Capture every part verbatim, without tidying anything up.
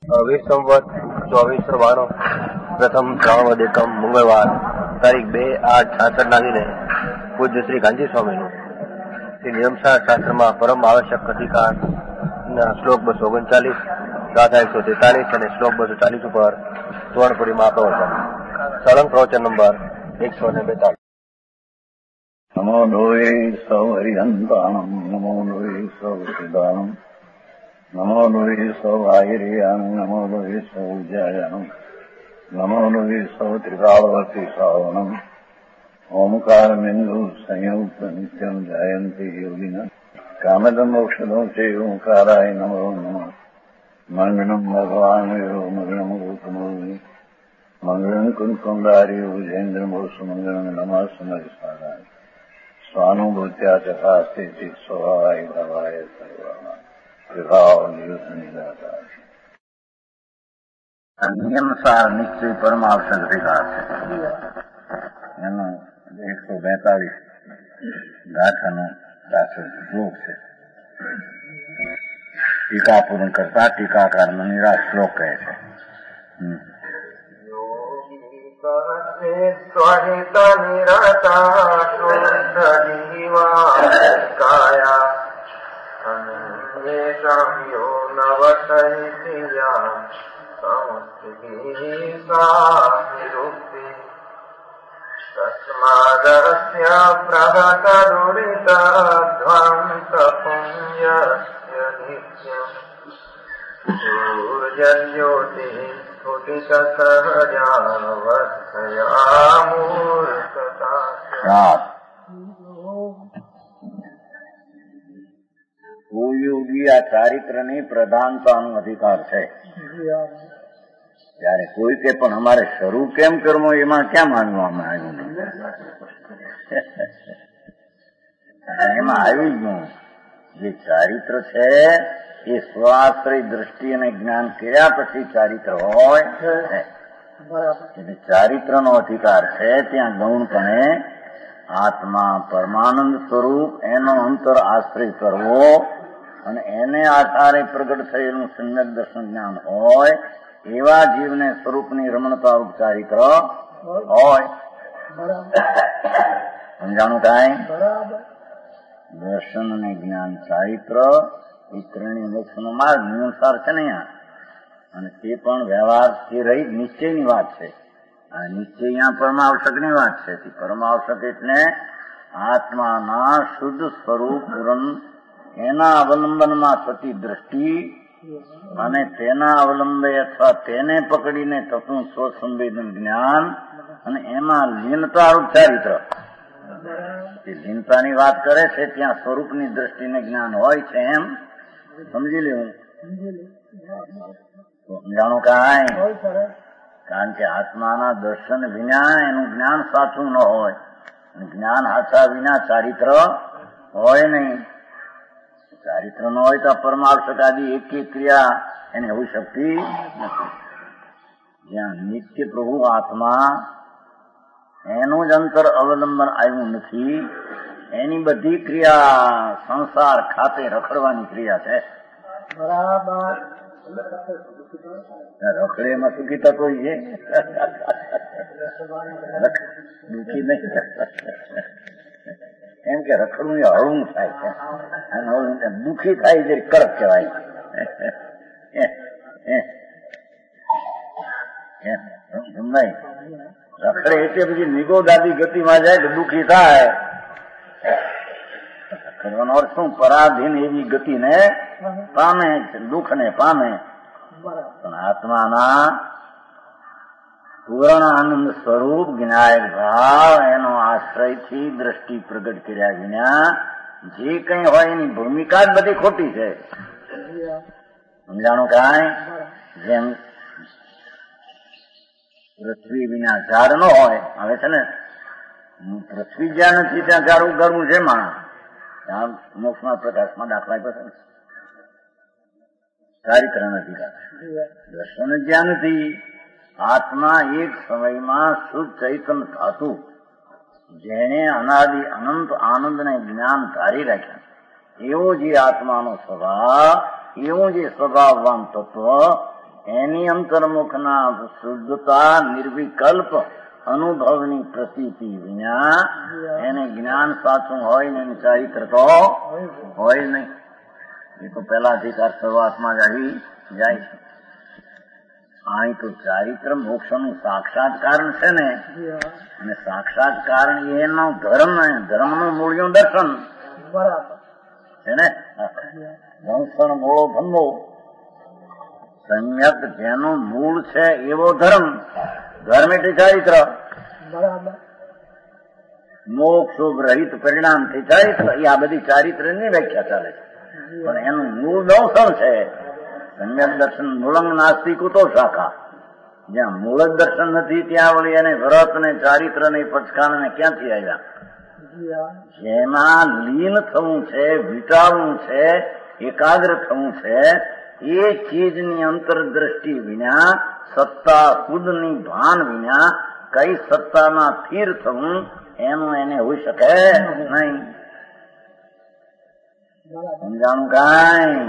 વીસ સંવત ચોવીસો બાણું પ્રથમ શ્રાવણ એકમ મંગળવાર તારીખ બે આઠ છાસઠ ના દિને પૂજ્ય શ્રી ગાંધી સ્વામીનું શ્રી નિયમસાર શાસ્ત્રમાં પરમ આવશ્યક અધિકાર શ્લોક બસો ઓગણચાલીસ ગાથા એકસો તેતાલીસ અને શ્લોક બસો ચાલીસ ઉપર સુવર્ણપુરીમાં પ્રવચન સળંગ પ્રવચન નંબર એકસો ને બેતાલીસ. નમો લોહે સૌ હરિહંતાણમ નમો લોહે સૌ સિદ્ધાણમ નમો લોહે સૌ આહિર્યાન નમો લોહે સૌ જયાનમ નમો લોહે સૌ ત્રિકાળવતી શ્રાવણમ ઓમકાર બિંદુ સંયુક્ત નિત્યમ જયંતી યોગિન કામદમ મોક્ષદમ છે ઓંકારાય નમો નમઃ મંગળમ ભગવાન યો મંગળમ ગૌતમોની મંગળમ કુંકુંડારી વિજેન્દ્ર મોસુ મંગળમ નમઃ સમયસારાય સ્વાનુભૂત્યા ચકાસ્તે સ્વભાવાય ભવાય સર્વમાં નિયમસાર નિશ્ચય પરમાવશ્યક અધિકાર છે. એનો એકસો બેતાલીસ ગાથાનો દાખલ શ્લોક છે. ટીકા પૂર્ણ કરતા ટીકાકાર નિરાશ શ્લોક કહે છે. સ્વહિત નિરતા શુદ્ધ જીવાકાયા અન્યેષામ્યો નવસહિતિયા સંસ્થિતિઃ સાહિરુક્તિ તસ્માદસ્ય પ્રગત દુરિત ધ્વંસ પુણ્યસ્ય નિત્યમ સૂર્યજ્યોતિઃ સ્ફુટિત સહજાવસ્થયા મૂર્ખતા. સુયોગી આ ચારિત્રની પ્રધાનતાનો અધિકાર છે. ત્યારે કોઈ કે પણ અમારે શરૂ કેમ કરવો એમાં ક્યાં માનવામાં આવ્યું નહીં, એમાં આવ્યું જ નહીં. જે ચારિત્ર છે એ સ્વાશ્રય દ્રષ્ટિ અને જ્ઞાન કર્યા પછી ચારિત્ર હોય. એટલે ચારિત્રનો અધિકાર છે. ત્યાં ગૌણપણે આત્મા પરમાનંદ સ્વરૂપ એનો અંતર આશ્રય કરવો અને એને આધારે પ્રગટ થયેલું સમ્યક દર્શન જ્ઞાન હોય એવા જીવને સ્વરૂપની રમણતા રૂપ ચારિત્ર હોય. સમજાણું કાંઈ? દર્શન અને જ્ઞાન ચારિત્ર એ ત્રણેય મોક્ષનો માર્ગ નિયમસાર છે ને અહીંયા. અને તે પણ વ્યવહારથી રહી નિશ્ચયની વાત છે. આ નિશ્ચય અહીંયા પરમાવશ્યકની વાત છે. પરમાવશ્યક એટલે આત્માના શુદ્ધ સ્વરૂપ એના અવલંબનમાં થતી દ્રષ્ટિ અને તેના અવલંબે અથવા તેને પકડીને થતું સ્વસંવેદન જ્ઞાન અને એમાં લીનતારૂપ ચારિત્ર. જે લીનતાની વાત કરે છે ત્યાં સ્વરૂપની દ્રષ્ટિને જ્ઞાન હોય છે એમ સમજી લેવું. સમજાણું કાંઈ? કારણ કે આત્માના દર્શન વિના એનું જ્ઞાન સાચું ન હોય. જ્ઞાન સાચા વિના ચારિત્ર હોય નહીં. ચારિત્ર ન હોય તો પરમાવશ્યક આદિ એક એક ક્રિયા એને હોઈ શકતી નથી. જ્યાં નિત્ય પ્રભુ આત્મા એનું જ અંતર અવલંબન આવ્યું નથી, એની બધી ક્રિયા સંસાર ખાતે રખડવાની ક્રિયા છે. બરાબર. રખડે એમાં સુખી થતો છે, દુઃખી નહીં. એમ કે રખડવું એ હળવું થાય છે અને દુઃખી થાય જે કડક કહેવાય. રખડે એટલે પછી નિગોદાદી ગતિમાં જાય તો દુઃખી થાય. રખડવાનો અર્થ શું? પરાધીન એવી ગતિને પામે, દુઃખને પામે. પણ આત્માના પૂર્ણ આનંદ સ્વરૂપ જ્ઞાયક ભાવ એનો આશ્રયથી દ્રષ્ટિ પ્રગટ કર્યા વિના જે કઈ હોય એની ભૂમિકા જ બધી ખોટી છે. સમજાણું કાંઈ? જેમ પૃથ્વી વિના ઝાડ ન હોય. હવે છે ને પૃથ્વી જ્યાં નથી ત્યાં ઝાડ ઉગાડવું છે માણસ. ત્યાં મોક્ષમાં પ્રકાશમાં દાખલા પસંદ ચારિત્ર નથી. દર્શન જ્યાં નથી. આત્મા એક સમયમાં શુદ્ધ ચૈતન્ય થાતું જેને અનાદિ અનંત આનંદ ને જ્ઞાન ધારી રાખ્યા એવો જે આત્માનો સ્વભાવ, એવું જે સ્વભાવવાન તત્વ એની અંતર્મુખના શુદ્ધતા નિર્વિકલ્પ અનુભવની પ્રતીતિ વિના એને જ્ઞાન સાચું હોય ને એનું ચારિત્ર તો હોય નહીં. એ તો પેલા અધિકાર શરૂઆતમાં જ આવી જાય છે. અહીં તો ચારિત્ર મોક્ષનું સાક્ષાત કારણ છે ને, અને સાક્ષાત કારણ એનો ધર્મ ધર્મનું મૂળ્યું દર્શન છે ને. દંશન મૂળો ધર્મો, સમ્યક જેનું મૂળ છે એવો ધર્મ, ધર્મ એટલે ચારિત્ર. મોક્ષ રહિત પરિણામથી ચારિત્ર, એ આ બધી ચારિત્રની વ્યાખ્યા ચાલે છે. પણ એનું મૂળ દંશન છે. સમ્યક દર્શન મૂળંગ નાસ્તિક તો શાખા. જ્યાં મૂળ જ દર્શન નથી ત્યાં વળી એને વ્રત ને ચારિત્ર ને પચકાન ને ક્યાંથી આવ્યા? જેમાં લીન થવું છે, વિટાવવું છે, એકાગ્ર થવું છે, એ ચીજની અંતરદ્રષ્ટિ વિના, સત્તા ખુદની ભાન વિના કઈ સત્તામાં સ્થિર થવું એનું એને હોઈ શકે નહીં. સમજાણું કાંઈ?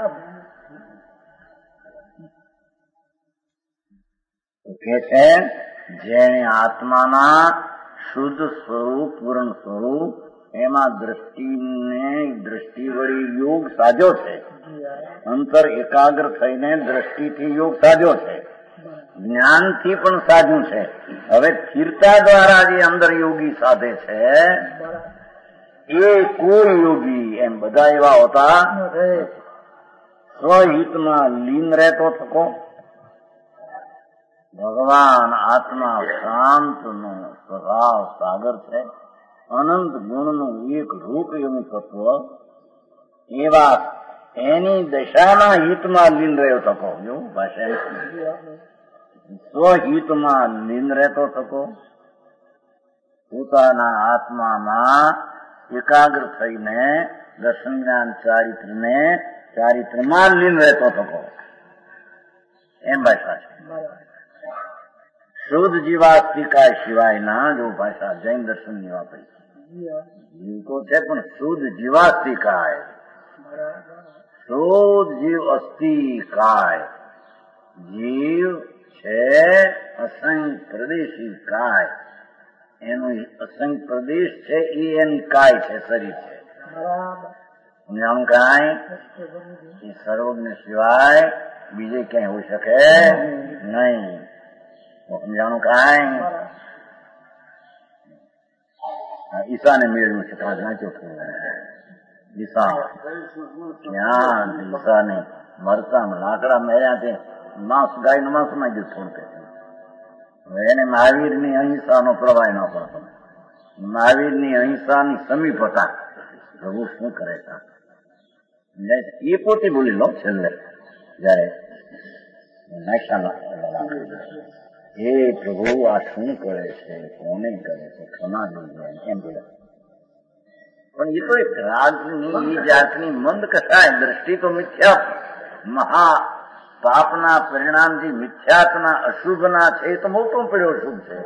કે છે જેને આત્માના શુદ્ધ સ્વરૂપ પૂર્ણ સ્વરૂપ એમાં દ્રષ્ટિને દ્રષ્ટિ વળી યોગ સાધ્યો છે, અંતર એકાગ્ર થઈને દ્રષ્ટિથી યોગ સાધ્યો છે, જ્ઞાનથી પણ સાધ્યું છે. હવે સ્થિરતા દ્વારા જે અંદર યોગી સાધે છે એ કોઈ યોગી એમ બધા એવા હોતા સ્વહિતમાં લીન રહેતો થકો. ભગવાન આત્મા શાંતનો સ્વભાવ સાગર છે, અનંત ગુણનું એક રૂપ એવું તત્વ, એવા એની દશાના હિતમાં લીન રહ્યો થકો. જો ભાષા સ્વહિતમાં લીન રહેતો થકો, પોતાના આત્મામાં એકાગ્ર થઈને દર્શન જ્ઞાન ચારિત્રને ચારિત્રમાં લીન રહેતો થકો, એમ ભાષા છે. શુદ્ધ જીવાસ્તિકા સિવાયના જો ભાષા જૈન દર્શન ની વાપરી જીવ તો છે પણ શુદ્ધ જીવાસ્તિકાય, શુદ્ધ જીવ અસ્થિકાય, જીવ છે અસંખ્ય પ્રદેશી કાય, એનું અસંખ્ય પ્રદેશ છે એ એની કાય છે, શરીર છે. સમજાણું કાંઈ? એ સર્વજ્ઞ સિવાય બીજે ક્યાંય હોઈ શકે નહીં. સમજાણું કાંઈ? ઈશાને મેળવ્યું છે વાંચો ઈશા ક્યાં ઈશાને મરતા લાકડા મેળ્યા છે, માંસ ગાયનું માંસ માં જ છોડતે. હવે એને મહાવીર ની અહિંસાનો પ્રવાહ ન પડતો. મહાવીર ની અહિંસાની સમીપતા પ્રભુ શું કરે છે એ પોતે બોલી લો છેલ્લે જયારે એ પ્રભુ આ શું કરે છે, કોને કરે છે, ક્ષમા જોઈએ એમ બોલે. પણ એ તો એક રાગની એ જાતની મંદ કસાય દ્રષ્ટિ તો મિથ્યા મહા પાપના પરિણામથી મિથ્યાત્મના અશુભના છે એ તો મોટો પડ્યો શુભ છે.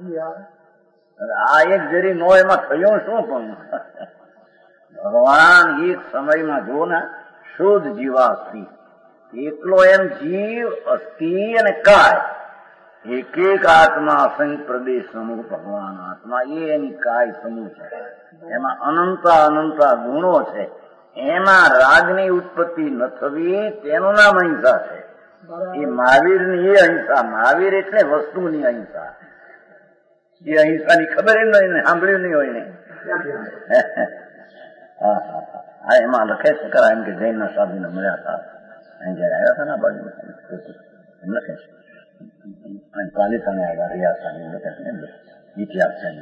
આ એક જરી નો એમાં થયો શું? પણ ભગવાન એક સમયમાં જો ને શુદ્ધ જીવાસ્તિ એકલો એમ જીવ અસ્થિ અને કાય, એક એક આત્મા અસંખ્ય પ્રદેશ સમૂહ ભગવાન આત્મા એ એની કાય સમૂહ છે. એમાં અનંતા અનંતા ગુણો છે. એમાં રાગની ઉત્પત્તિ ન થવી તેનું નામ અહિંસા છે. એ મહાવીરની એ અહિંસા, મહાવીર એટલે વસ્તુની અહિંસા. એ અહિંસાની ખબર એમ નહીં, સાંભળ્યું નહીં હોય ને. હા એમાં લખે છે ખરા એમ કે જૈનના સાધુને મળ્યા હતા અહીં જયારે આવ્યા હતા ને આ બાજુ એમ લખે છે. પાલિતાને આવ્યા રિયાસાની લખે છે ઇતિહાસ છે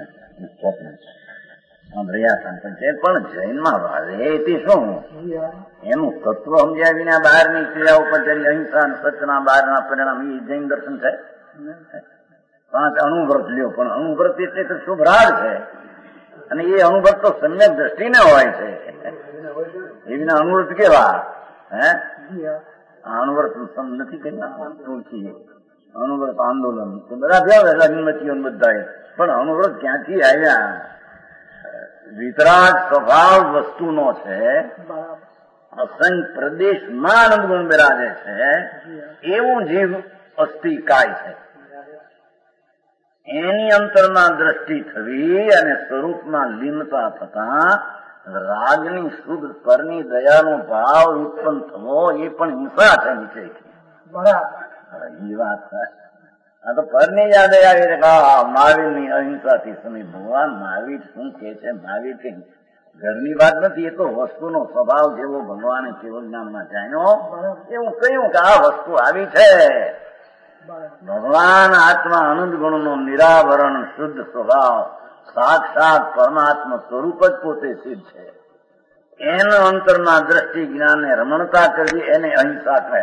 રિયાસાન પણ જૈનમાં વાવે તે શું એનું તત્વ સમજ્યા વિના બહારની ક્રિયા ઉપર જરી અહિંસા સચના બહારના પરિણામ એ જૈન દર્શન છે. પાંચ અણુવ્રત લ્યો, પણ અણુવ્રત એટલે શુભ રાગ છે અને એ અનુવ્રત તો સમ્યક દ્રષ્ટિને હોય છે. એ વિના અનુવ્રત કેવા? હે અનુવ્રત નથી કહી અનુવ્રત આંદોલન બધા થયા નિમતીઓ બધા, પણ અનુવ્રત ક્યાંથી આવ્યા? વિતરાગ સ્વભાવ વસ્તુનો છે અસંગ પ્રદેશમાં આનંદ ગુણ બિરાજે છે એવું જીવ અસ્થિ કાય છે. એની અંતરમાં દ્રષ્ટિ થવી અને સ્વરૂપમાં લીનતા થતા રાગની શુદ્ધ પરની દયાનો ભાવ ઉત્પન્ન થવો એ પણ હિંસા છે નિશ્ચયથી. બરાબર એ વાત આ તો પરની યાદ આવી છે. મહાવીર ની અહિંસાથી સમય ભગવાન મહાવીર શું કે છે? મહાવીર કે ઘરની વાત નથી, એ તો વસ્તુનો સ્વભાવ જેવો ભગવાને કેવળ જ્ઞાનમાં જાણ્યો એવું કહ્યું કે આ વસ્તુ આવી છે. ભગવાન આત્મા અનંત ગુણનો નિરાવરણ શુદ્ધ સ્વભાવ સાક્ષાત પરમાત્મા સ્વરૂપ જ પોતે સિદ્ધ છે. એના અંતરમાં દ્રષ્ટિ જ્ઞાનને રમણતા કરવી એને અહિંસા કહે.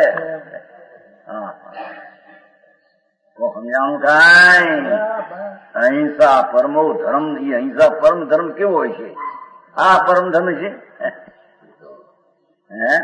તો સમજાણું કાંઈ અહિંસા પરમો ધર્મ. એ અહિંસા પરમ ધર્મ કેવો હોય છે? આ પરમ ધર્મ છે હે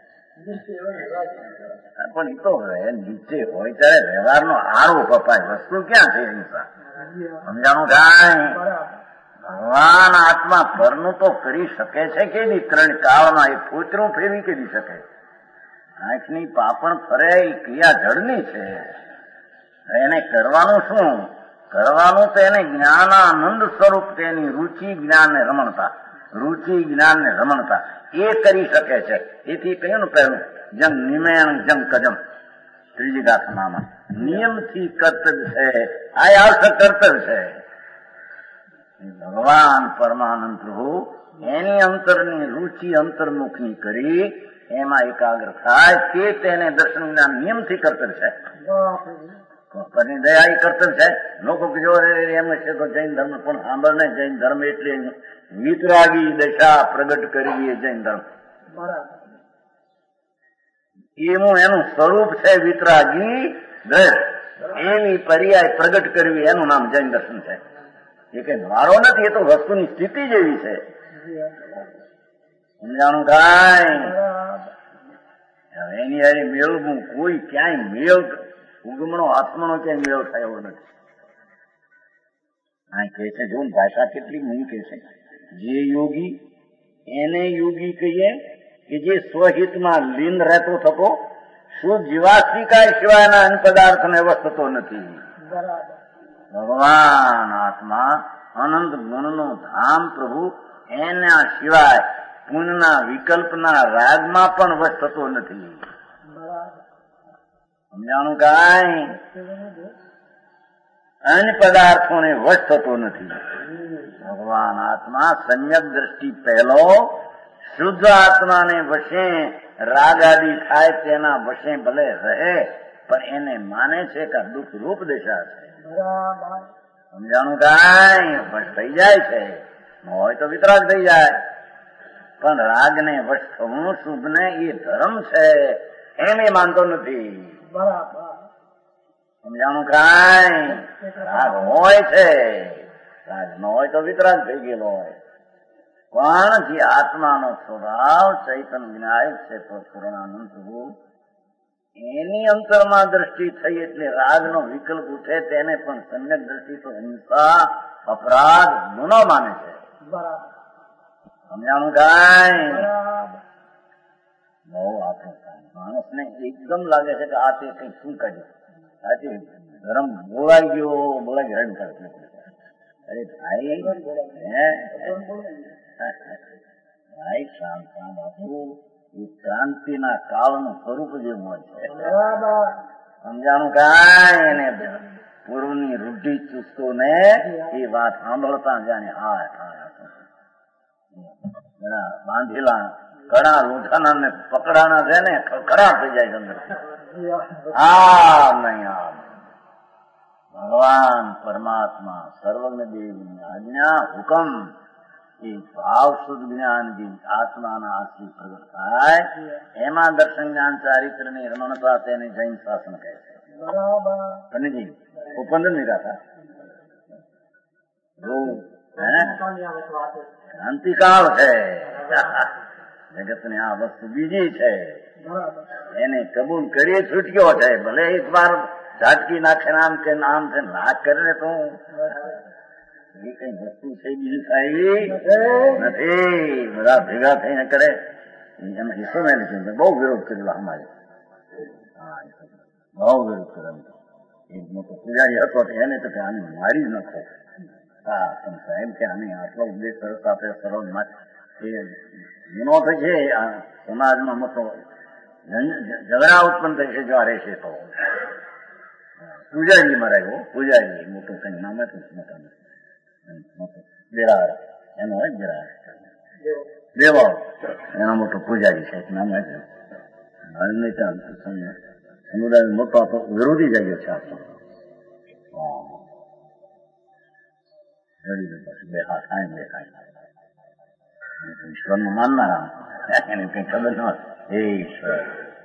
પણ એ તો નીચે હોય ત્યારે વ્યવહારનો આરો કપાય. વસ્તુ ક્યાં છે અહિંસા? સમજાણું કાંઈ ભગવાન આત્મા પરનું તો કરી શકે છે કે નહીં? ત્રણ કાળમાં એ પોતરું ફેરવી કરી શકે. આંખની પાપણ ફરે એ ક્રિયા જળની છે. એને કરવાનું શું? કરવાનું તો એને જ્ઞાનાનંદ સ્વરૂપ તેની રુચિ જ્ઞાનને રમણતા રુચિ જ્ઞાનને રમણતા એ કરી શકે છે. એથી કહ્યું ને પહેલું જંગ નિમેણ જંગ કજમ ત્રીજી ગાથામાં નિયમથી કર્તવ્ય છે. આ આવશ્યક કર્તવ્ય છે. ભગવાન પરમાનંદ પ્રભુ એની અંતરની રુચિ અંતર્મુખની કરી એમાં એકાગ્ર થાય તે તેને દર્શન જ્ઞાન નિયમથી કર્તવ્ય છે. પરની દયા એ કર્તવ્ય છે. લોકો જો એમ છે તો જૈન ધર્મ પણ સાંભળ ને જૈન ધર્મ એટલે વિતરાગી દશા પ્રગટ કરવી એ જૈન ધર્મ. એનું એનું સ્વરૂપ છે વિતરાગી દશ. એની પર્યાય પ્રગટ કરવી એનું નામ જૈન દર્શન છે. એ કઈ મારો નથી, એ તો વસ્તુની સ્થિતિ જેવી છે. સમજાણું કાંઈ એની હારી મેળવું કોઈ ક્યાંય મેળ ઉગમણો આત્મનો ક્યાંય મેળ થાય એવો નથી. આ કે છે જો ભાષા કેટલી મૂળ કે છે જે યોગી એને યોગી કહીએ કે જે સ્વહિતમાં લીન રહેતો થતો શું જીવાસ્તિકાય સિવાયના અન્ય પદાર્થને વસ્તતો નથી. ભગવાન આત્મા અનંત ગુણનો ધામ પ્રભુ એના સિવાય પુણ્યના વિકલ્પના રાગમાં પણ વશ થતો નથી. સમજાણું કાંઈ અન્ય પદાર્થોને વશ થતો નથી. ભગવાન આત્મા સમ્યક દ્રષ્ટિ પહેલો શુદ્ધ આત્માને વશે રાગ આદિ થાય તેના વશે ભલે રહે પણ એને માને છે કે દુઃખ રૂપ દશા છે. સમજાણું કાંઈ વશ થઈ જાય છે. હોય તો વિતરાગ થઈ જાય પણ રાગને વશ થવું શુભને એ ધર્મ છે એમ એ માનતો નથી. સમજાણું કાંઈ રાગ હોય છે, રાગ ન હોય તો વિતરાગ થઈ ગયેલો હોય. પણ જે આત્માનો સ્વભાવ ચૈતન્ય વિનાયક છે તો પૂર્ણાનંદ પ્રભુ એની અંતરમાં દ્રષ્ટિ થઈ એટલે રાગનો વિકલ્પ ઉઠે તેને પણ સમ્યક દ્રષ્ટિ તો હિંસા અપરાધ ગુનો માને છે. સમજાણું કાંઈ બહુ આપણું માણસને એકદમ લાગે છે કે આ તે કઈ શું કર્યું, આજે ધર્મ બોલાઈ ગયો બોલાઈ હેરાન કરે. અરે ભાઈ હે ભાઈ શાંત બાપુ એ ક્રાંતિના કાળનું સ્વરૂપ જેવું હોય છે. સમજાણું કાંઈ એને પૂર્વની રૂઢિ ચુસ્તો ને એ વાત સાંભળતા જાણે હા બાંધેલા કડા લોઠાના ને પકડાના છે ને ખડા થઈ જાય અંદર. આ નહીં આમ ભગવાન પરમાત્મા સર્વજ્ઞ દેવની આજ્ઞા હુકમ એ ભાવ શુદ્ધ જ્ઞાન જે આત્માના આશ્રિત પ્રગટ થાય એમાં દર્શન જ્ઞાન ચારિત્ર ની રમણતા તેને જૈન શાસન કહે છે. બરાબર ઉપંદર નિરાતા ક્રાંતિકાળ છે. જગત ને આ વસ્તુ બીજી છે એને કબૂલ કરીએ છૂટ્યો છે. ભલે એક વાર ઝાટકી નાખે નામ કે નામ છે નાક કરે તો એ કઈ વસ્તુ છે બીજું થાય નથી. બધા ભેગા થઈને કરે એમાં ઈશ્વરને ચિંતન બહુ વિરોધ કરેલો અમારે. હા, બહુ વિરોધ કરેલો. એક મોટો પૂજારી હતો એને તો આને મારી જ નાખો. હા, પણ સાહેબ કે આને આટલો ઉપદેશ સરસ આપે સરળ એ ગુનો તો છે. આ સમાજમાં મોટો ઝઘડા ઉત્પન્ન થશે જો આ રહેશે તો. પૂજારી મરાયો, પૂજારી મોટો કઈ નામ હતું મોટો દેરાર એનો હોય દેરાર દેવાળ એનો મોટો પૂજારી છે નામ હતું. સમુદાય મોટો હતો વિરોધી જાય છે આપણો. બે હાથ આય બે હાથ ઈશ્વર નું માનનારા એને કઈ ખબર ન હે ઈશ્વર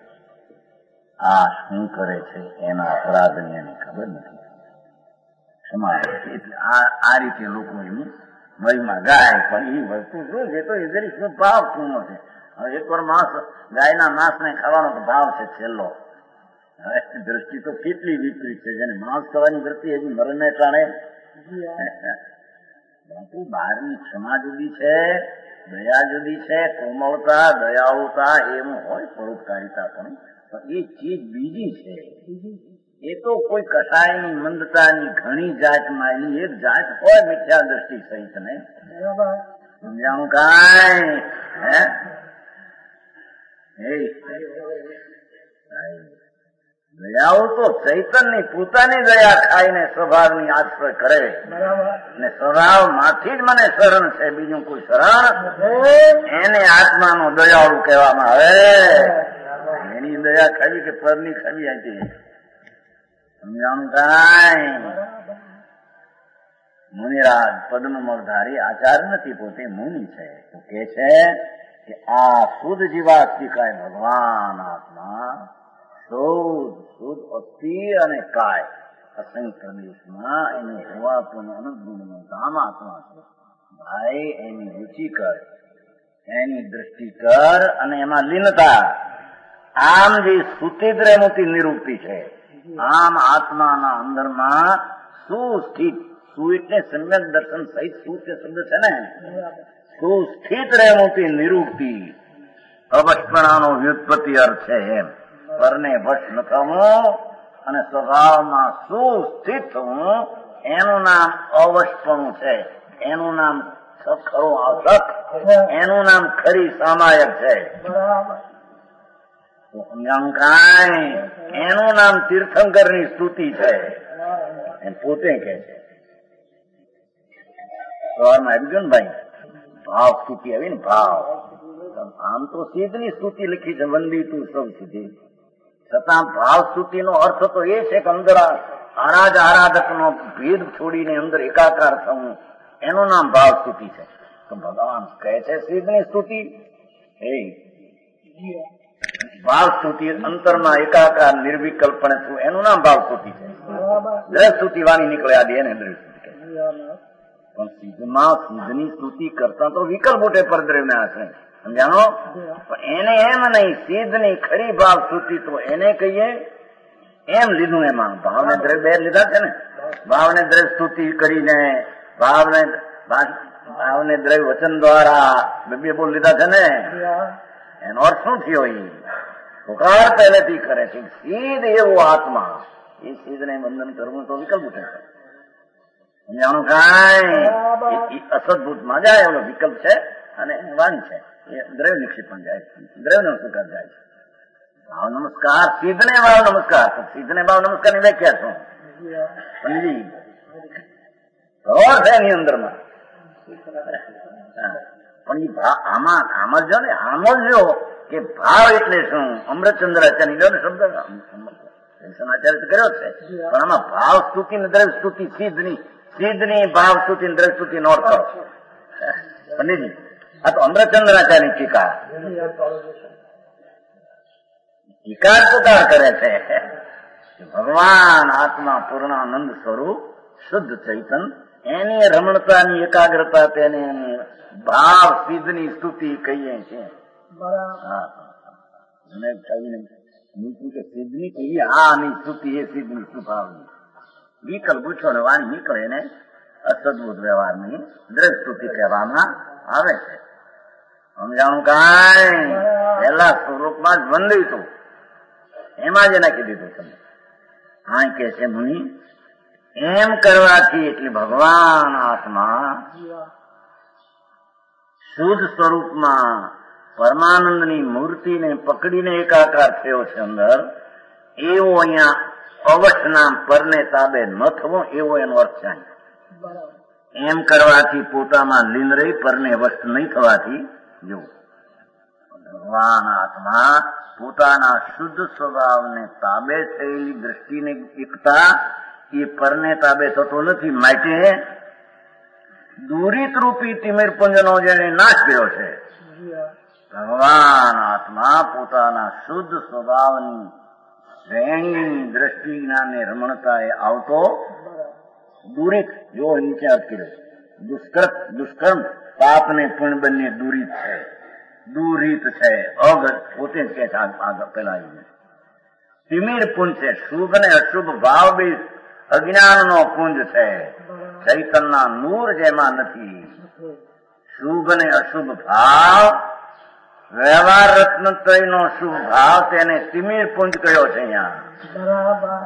આ શું કરે છે એના અપરાધની એને ખબર નથી. ક્ષમા એટલે આ રીતે લોકો એની મહિમા ગાય. પણ એ વસ્તુ શું છે તો એ દરેક ભાવ શું છે. હવે એક વાર માણસ ગાયના માંસ ને ખાવાનો તો ભાવ છે છેલ્લો. હવે દ્રષ્ટિ તો કેટલી વિપરીત છે જેને માંસ ખાવાની દ્રષ્ટિ હજી મરણ ને ટાણે. બાપુ બહારની ક્ષમા જુદી છે, દયા જુદી છે. કોમળતા દયાળુતા એવું હોય પરોપકારિતા પણ એ ચીજ બીજી છે. એ તો કોઈ કસાયની મંદતાની ઘણી જાતમાં એની એક જાત હોય મિથ્યા દ્રષ્ટિ સહિત ને સમજાણું કાંઈ હે દયાઓ તો ચૈતનની પોતાની દયા ખાઈને સ્વભાવની આશ્રય કરે ને સ્વભાવ માંથી જ મને શરણ છે બીજું કોઈ શરણ એને આત્માનો દયાળુ કહેવામાં આવે. એની દયા ખાવી કે પરની ખાવી હતી સમજાણું કાંઈ. મુનિરાજ પદ્મમલધારી આચાર નથી પોતે મુનિ છે. તો કે છે કે આ શુદ્ધ જીવાસ્તી કાય ભગવાન આત્મા શુદ્ધ શુદ્ધ અસ્થિ અને કાય અસંગ પ્રદેશમાં એને હોવાપોનો અનંત ગુણનો ધામ આત્મા છે. ભાઈ એની રુચિ કર, એની દ્રષ્ટિ કર અને એમાં લીનતા. આમ જે સુતિદ્રમૂર્તિ નિરૂપતિ છે આમ આત્માના અંદરમાં સુસ્થિત સુ એટલે સમ્યક દર્શન સહિત સુ કે શબ્દ છે ને સુસ્થિત રહેમૂર્તિ નિરૂપતિ અવશપણાનો વ્યુત્પત્તિ અર્થ છે. એમ પરને વશ ન થવું અને સ્વભાવમાં સુસ્થિત થવું એનું નામ અવશપણું છે. એનું નામ ખરો આવશક, એનું નામ ખરી સામાયક છે. સમજાણું કાંઈ. એનું નામ તીર્થંકરની સ્તુતિ છે. એમ પોતે કે છે સવારમાં આવી ગયો ને ભાઈ ભાવ સ્તુતિ આવી ને ભાવ. આમ તો સિદ્ધની સ્તુતિ લખી છે વંદી તું સૌ સુધી, છતાં ભાવ સ્તુતિ નો અર્થ તો એ છે કે અંદર આરાધ આરાધક નો ભેદ છોડીને અંદર એકાકાર થવું એનું નામ ભાવ સ્તુતિ છે. તો ભગવાન કહે છે સિદ્ધની સ્તુતિ એ ભાવ સ્તુતિ અંતરમાં એકાકાર નિર્વિકલ્પણે થયું એનું નામ ભાવ સ્તુતિ છે. દ્રઢ સ્તુતિ વાણી નીકળે આદિ એને દ્રઢ સ્તુતિ કહે. પણ સિદ્ધમાં સિદ્ધની સ્તુતિ કરતા તો વિકલ્પ ઉઠે પરદ્રવ્ય ને આશ્રય સમજાણો. પણ એને એમ નહીં સિદ્ધની ખરી ભાવ સ્તુતિ તો એને કહીએ એમ લીધું. એમાં ભાવને દ્રવ્ય બે લીધા છે ને. ભાવને દ્રવ્ય સ્તુતિ કરીને ભાવને ભાવને દ્રવ્ય વચન દ્વારા બે બોલ લીધા છે ને. એનો અર્થ શું થયો? એ પુકાર પહેલેથી કરે છે સિદ્ધ એવો આત્મા એ સિદ્ધ ને બંધન કરવું તો વિકલ્પ ઉઠે છે સમજાણું કાંઈ. અસદભૂત માં જાય એનો વિકલ્પ છે અને વાણી છે એ દ્રવ્ય નિક્ષેપણ જાય છે, દ્રવ્ય નમસ્કાર જાય છે. ભાવ નમસ્કાર સિદ્ધ ને ભાવ નમસ્કાર. સિદ્ધ ને ભાવ નમસ્કાર ની વ્યાખ્યા શું પંડિતજી ઘર છે એની અંદરમાં. પણ એ ભાવ આમાં આમાં જો ને આમ જ જો કે ભાવ એટલે શું અમૃતચંદ્રાચાર્ય લો ને શબ્દ આચાર્ય કર્યો છે. પણ આમાં ભાવ સ્તુતિ ને દ્રવ્ય સ્તુતિ સિદ્ધની સિદ્ધની ભાવ સ્તુતિ ને દ્રવ્ય સ્તુતિ નો અર્થ પંડિતજી આ તો અમૃતચંદ્રાચાર્ય ટીકા ટીકા પુકાર કરે છે. ભગવાન આત્મા પૂર્ણાનંદ સ્વરૂપ શુદ્ધ ચૈતન એની રમણતાની એકાગ્રતા તેને ભાવ સિદ્ધની સ્તુતિ કહીએ છીએ. સિદ્ધની કહીએ આની સ્તુતિ એ સિદ્ધની સ્વભાવની વિકલ્પ પૂછો ને વાણી નીકળે એને અસદભૂત વ્યવહારની દ્રઢ સ્તુતિ કહેવામાં આવે છે. સમજાણું કાંઈ. પહેલા સ્વરૂપમાં જ વંદિતું, એમાં જ નાખી દીધું તમે. હા કે છે મુનિ, એમ કરવાથી એટલે ભગવાન આત્મા શુદ્ધ સ્વરૂપમાં પરમાનંદની મૂર્તિને પકડીને એકાકાર થયો છે અંદર, એવો અહીંયા અવસ્થના પરને તાબે ન થવો, એવો એનો અર્થ છે. એમ કરવાથી પોતામાં લીન રહી પરને વસ્ત નહીં થવાથી, જો ભગવાન આત્મા પોતાના શુદ્ધ સ્વભાવને તાબે થયેલી દ્રષ્ટિને એકતા એ પરને તાબે થતો નથી. માટે દૂરિત રૂપી તિમિર પુંજનો જેને નાશ કર્યો છે, ભગવાન આત્મા પોતાના શુદ્ધ સ્વભાવની શ્રેણી દ્રષ્ટિ જ્ઞાનને રમણતા એ આવતો દૂરિત, જો નીચે અર્થ કર્યો, દુષ્કૃત દુષ્કર્મ પાપ ને પુણ્ય બંને દૂરિત છે, દૂરિત છે. અગ પોતે જ કે છે આગળ પેલા તિમિર પુંજ છે, શુભ ને અશુભ ભાવ બે અજ્ઞાનનો પુંજ છે. ચૈતનના નૂર જેમાં નથી. શુભ ને અશુભ ભાવ, વ્યવહાર રત્નત્રયનો શુભ ભાવ, તેને તિમિર પુંજ કયો છે અહીંયા.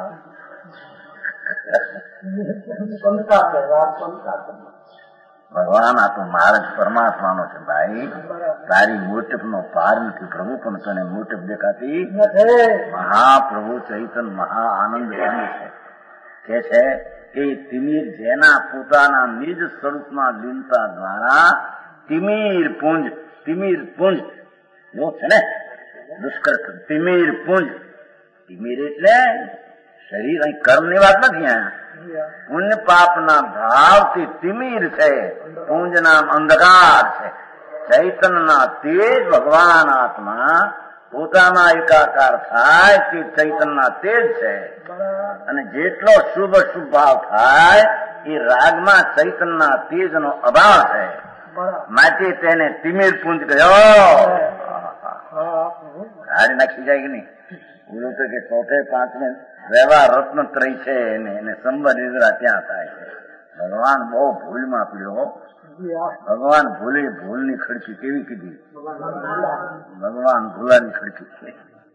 ભગવાન આ તો મહારાજ પરમાત્માનો છે ભાઈ. તારી મોટપ નો પાર નથી પ્રભુ, પણ તને મોટપ દેખાતી મહાપ્રભુ ચૈતન મહા આનંદ છે. કે છે કે તિમિર જેના પોતાના નિજ સ્વરૂપમાં લીનતા દ્વારા તિમિર પુંજ, તિમિર પુંજ જો છે ને દુષ્કર તિમિર પુંજ, તિમિર એટલે શરીર, અહીં કર્મ ની વાત નથી. પુણ્ય પાપના ભાવથી તિમિર છે, પુંજ નામ અંધકાર છે. ચૈતનના તેજ ભગવાન આત્મા પોતામાં એકાકાર થાય તે ચૈતનના તેજ છે. અને જેટલો શુભ શુભ ભાવ થાય એ રાગમાં ચૈતનના તેજનો અભાવ છે. માટે તેને તિમિર પુંજ કહ્યો. ગાડી નાખી જાય કે નહીં? બોલું તો કે ચોથે પાંચમે વ્યવહાર રત્નત્રય છે એને સંબંધ નિદ્રા ત્યાં થાય છે. ભગવાન બહુ ભૂલમાં પીડ્યો. ભગવાન ભૂલે ભૂલની ખડકી કેવી કીધી? ભગવાન ભૂલાની ખડકી છે.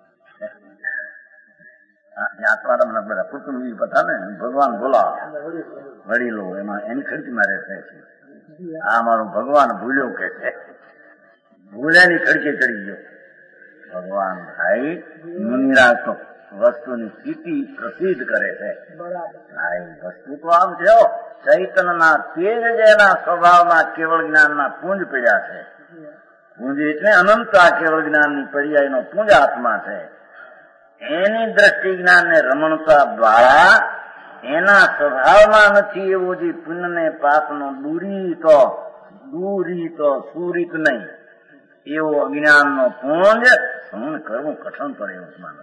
આત્મા તમને બધા કુટુંબ પતા ને, ભગવાન ભૂલા વડીલો એમાં એની ખડકીમાં રહે છે. આ મારું ભગવાન ભૂલ્યો કે છે, ભૂલ્યાની ખડકી ચડી ગયો. ભગવાન ભાઈ મુનિરા તો વસ્તુની સ્થિતિ પ્રસિદ્ધ કરે છે. ભાઈ વસ્તુ તો આમ છે, ચૈતનના તેજ જેના સ્વભાવમાં કેવળ જ્ઞાનના પુંજ પડ્યા છે. પુંજ એટલે અનંતા કેવળ જ્ઞાનની પર્યાયનો પુંજ આત્મા છે. એની દ્રષ્ટિ જ્ઞાનને રમણતા દ્વારા એના સ્વભાવમાં નથી એવો જે પુણ્ય ને પાપનો દૂરીતો દૂરીતો સુરીત નહીં એવો અજ્ઞાનનો પુંજ સહન કરવું કઠણ પડે એવું માનસ.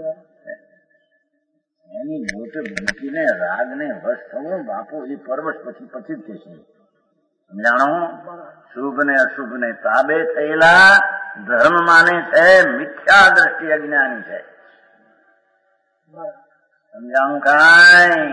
એની મોટે મૂકીને રાગને વશ થવું બાપુ એ પરવશ પછી પછી જ કહેશે. સમજાણો? શુભ ને અશુભ ને તાબે થયેલા ધર્મ માને છે, મિથ્યા દ્રષ્ટિ અજ્ઞાની છે. સમજાણું? કાંઈ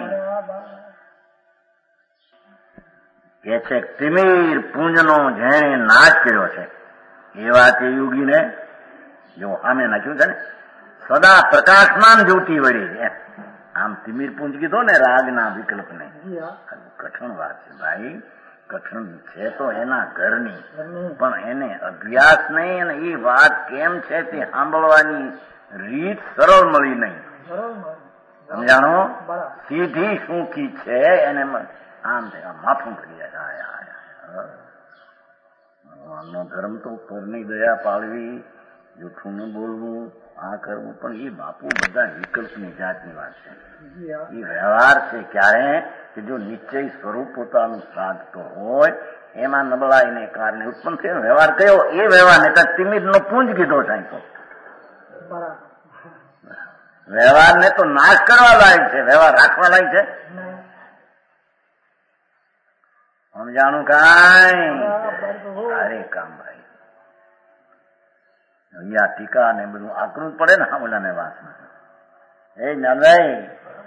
કે છે તિમિર પુંજનો જેણે નાશ કર્યો છે એવા તે યોગીને જો આમે નાખ્યું છે ને સદા પ્રકાશમાન જ્યોતિ વળી. આમ તિમિર પુંજ કીધો ને રાગના વિકલ્પને, કઠણ વાત છે ભાઈ. કઠણ છે તો એના ઘરની, પણ એને અભ્યાસ નહીં અને એ વાત કેમ છે તે સાંભળવાની રીત સરળ મળી નહીં. સમજાણો? સીધી શું કી છે એને આમ માથું કરી જાય. ભગવાનનો ધર્મ તો પરની દયા પાળવી, જૂઠું ન બોલવું, આ કરવું, પણ એ બાપુ બધા વિકલ્પની જાતની વાત છે. એ વ્યવહાર છે ક્યારે કે જો નિશ્ચય સ્વરૂપ પોતાનું સાધતો હોય એમાં નબળાઈને કારણે ઉત્પન્ન થયો વ્યવહાર કયો એ વ્યવહાર ને તિમિર નો પુંજ કીધો સાહેબ. તો વ્યવહાર ને તો નાશ કરવા લાયક છે, વ્યવહાર રાખવા લાયક છે. સમજાણું? કાંઈ અરે કામ ભાઈ અહીંયા ટીકા ને બધું આકરું પડે ને ઓલાને વાસમાં. એ નંદાઈ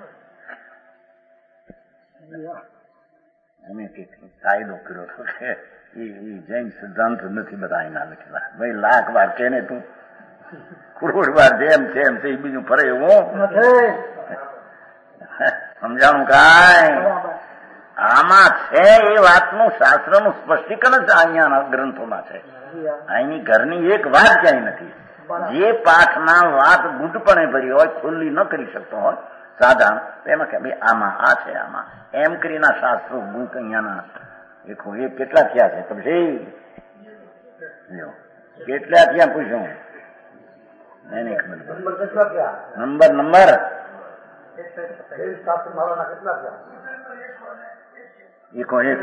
અમે કાયદો કર્યો હતો કે એ જૈન સિદ્ધાંત નથી બધા એના લખેલા. ભાઈ લાખ વાર કે ને તું કરોડ વાર જેમ છે એમ છે એ બીજું ફરે એવું સમજાણું કાંઈ આમાં છે એ વાતનું શાસ્ત્રનું સ્પષ્ટીકરણ જ અહીંયાના ગ્રંથોમાં છે. અહીંની ઘરની એક વાત ક્યાંય નથી. જે પાઠના વાત ગુટપણે ભરી હોય, ખુલ્લી ન કરી શકતો હોય સાધારણ, એમાં કે ભાઈ આમાં આ છે, આમાં એમ કરીને શાસ્ત્રો ગુટ અહીંયાના દેખો એ કેટલા થયા છે પછી કેટલા થયા પૂછ્યું એને ખબર નંબર નંબર એકો એક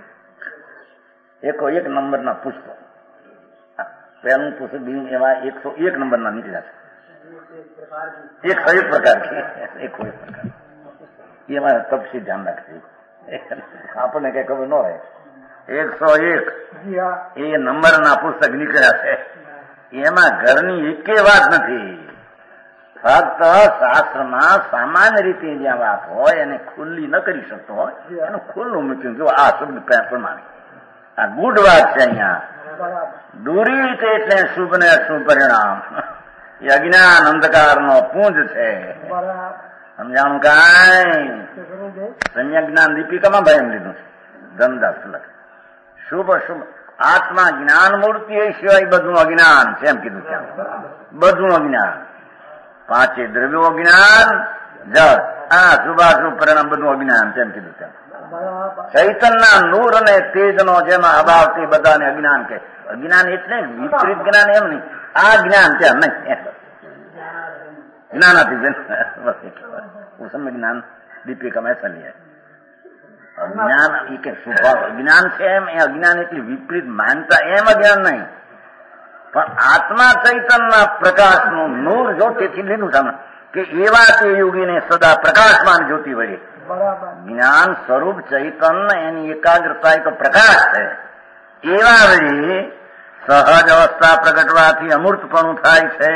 એકો એક નંબરના પુષ્પો. પહેલું પુસ્તક બીજું એવા એકસો એક નંબરના નીકળ્યા છે. એકસો એક પ્રકાર છે, એકો એક પ્રકાર એમાં તપસી ધ્યાન રાખશે, આપણને કઈ ખબર ન હોય. એકસો એક એ નંબરના પુસ્તક નીકળ્યા છે. એમાં ઘરની એકે વાત નથી. ફક્ત શાસ્ત્રમાં સામાન્ય રીતે જ્યાં વાત હોય એને ખુલ્લી ન કરી શકતો હોય એનું ખુલ્લું મૂક્યું જો આ શબ્દ પ્રમાણે આ ગુડ વાત છે. અહીંયા દૂરી રીતે એટલે શુભ ને અશુભ પરિણામ એ અજ્ઞાન અંધકાર નો પુંજ છે. સમજાણું કાંઈ? સંજ્ઞા જ્ઞાન દીપિકામાં ભાઈ એમ લીધું છે ધનદાસ લખ શુભ અશુભ આત્મા જ્ઞાન મૂર્તિ એ સિવાય બધું અજ્ઞાન છે એમ કીધું ત્યાં. બધું અજ્ઞાન, પાંચે દ્રવ્યો અજ્ઞાન, જળ આ શુભાશુભ પરિણામ બધું અજ્ઞાન છે એમ કીધું ત્યાં. ચૈતનના નૂર અને તેજનો જેમાં અભાવ તે બધાને અજ્ઞાન કે. અજ્ઞાન એટલે વિપરીત જ્ઞાન એમ નહીં, આ જ્ઞાન ત્યાં નહીં જ્ઞાનાથી ઉસમ જ્ઞાન દીપિકામાં એસા નહીં. અજ્ઞાન એ કે સ્વભાવ અજ્ઞાન છે એમ એ અજ્ઞાન એટલી વિપરીત માનતા એમ અજ્ઞાન નહીં, પણ આત્મા ચૈતનના પ્રકાશનું નૂર જો તેથી લીધું તમે કે એવા તે યોગીને સદા પ્રકાશમાન જ્યોતિ વળે. જ્ઞાન સ્વરૂપ ચૈતન એની એકાગ્રતા તો પ્રકાશ છે. એવા વળી સહજ અવસ્થા પ્રગટવાથી અમૂર્તપણું થાય છે.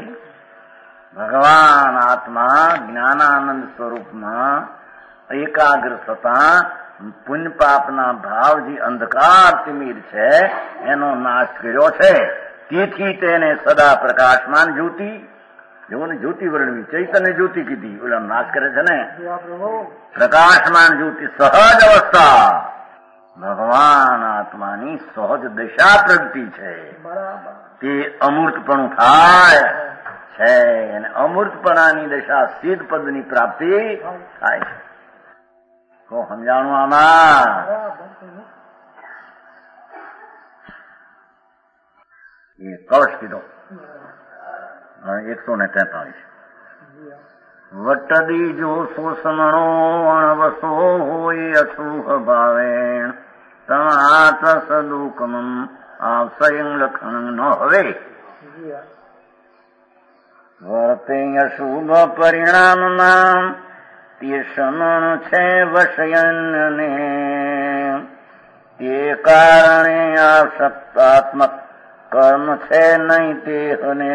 ભગવાન આત્મા જ્ઞાનાનંદ સ્વરૂપમાં એકાગ્ર થતા પુણ્ય પાપના ભાવ જે અંધકાર તિમિર છે એનો નાશ કર્યો છે. તેથી તેને સદા પ્રકાશમાન જ્યોતિ જેવો ને જ્યોતિ વર્ણવી, ચૈતન્ય જ્યોતિ કીધી, ઓલા નાશ કરે છે ને પ્રકાશમાન જ્યોતિ. સહજ અવસ્થા ભગવાન આત્માની સહજ દશા પ્રગતિ છે. તે અમૂર્તપણું થાય છે અને અમૂર્તપણાની દશા સિદ્ધ પદની પ્રાપ્તિ થાય છે. તો સમજાણું આમાં? એ કવચ કીધો એકસો ને તેતાલીસ. વટદી જો શોષમણો અણવસો હોય અસુહ ભાવેણ તમાત સદુકમ આવસયં લખણ ન હવે વર્તે અશુભ પરિણામમાં તે સમણ છે વશયનને તે કારણે આસક્તાત્મક કર્મ છે નહીં દેહને.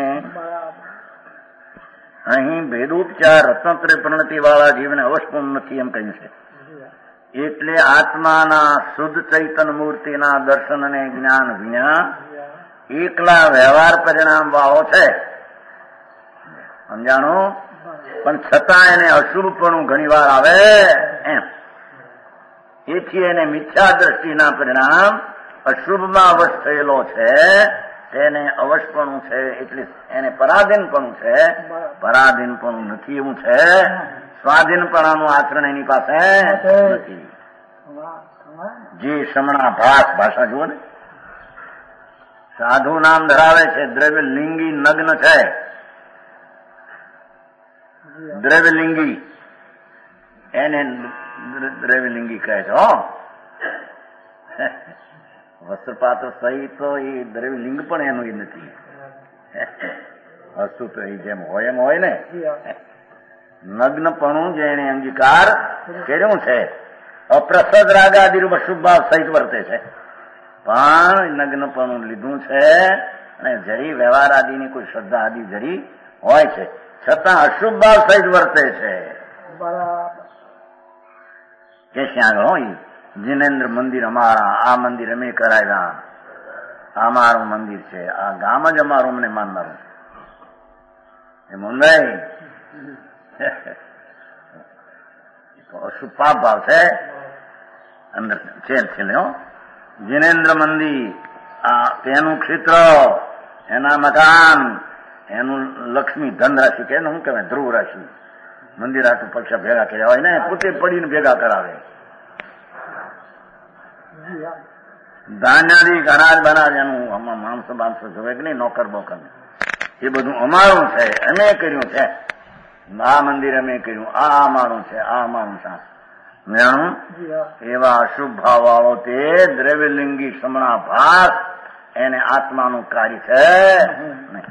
અહીં ભેદોપચાર રત્નત્રે પ્રણતિ વાળા જીવને અવશ્યપૂર્ણ નથી એમ કહ્યું છે. એટલે આત્માના શુદ્ધ ચૈતન મૂર્તિના દર્શન અને જ્ઞાન વિના એકલા વ્યવહાર પરિણામ વાળો છે સમજાણું, પણ છતાં એને અશુભપણું ઘણી વાર આવે એમ. એથી એને મિથ્યા દ્રષ્ટિના પરિણામ અશુભમાં અવશ્ય થયેલો છે તેને અવશ્યપણું છે એટલે એને પરાધીનપણું છે. પરાધીનપણું નથી એવું છે. સ્વાધીનપણાનું આચરણ એની પાસે નથી. જે સમણા ભાષ ભાષા જુઓ ને, સાધુ નામ ધરાવે છે, દ્રવ્ય લિંગી નગ્ન છે, દ્રવ્યલિંગી એને દ્રવ્યલિંગી કહે છે. હો વસ્ત્રપાત્ર સહિત તો એ દ્રવ્યલિંગ પણ એનું એ નથી. વસ્તુ તો એ જેમ હોય એમ હોય ને. નગ્નપણું જેને અંગીકાર કર્યું છે અપ્રસદ રાગાદિરૂપ શુભ ભાવ સહિત વર્તે છે, પણ નગ્નપણું લીધું છે અને જરી વ્યવહાર આદિની કોઈ શ્રદ્ધા આદિ જરી હોય છે છતાં અશુભ ભાવ સહિત વર્તે છે. કે શ્યાં હોય જીનેન્દ્ર મંદિર અમારા, આ મંદિર અમે કરાવ્યા, આ મારું મંદિર છે, આ ગામ જ અમારું મને માનનારું છે એમ નહીં. અશુભ પાપ ભાવ છે અંદર છે છેલ્લે. જિનેન્દ્ર મંદિર આ તેનું ક્ષેત્ર, એના મકાન, એનું લક્ષ્મી ધન રાશિ કે શું કહેવાય ધ્રુવ રાશિ, મંદિર આટલું પક્ષા ભેગા કર્યા હોય ને પોતે પડીને ભેગા કરાવે. ધાન્યાદી અનાજ બનાજ એનું આમાં માણસો બાણસો જોવે કે નહીં, નોકર બોકર, એ બધું અમારું છે, અમે કર્યું છે. આ મંદિર અમે કર્યું, આ અમારું છે, આ અમારું છે. જાણું એવા અશુભ ભાવ વાળો તે દ્રવ્યલિંગી સમણા ભાસ એને આત્માનું કાર્ય છે નહીં.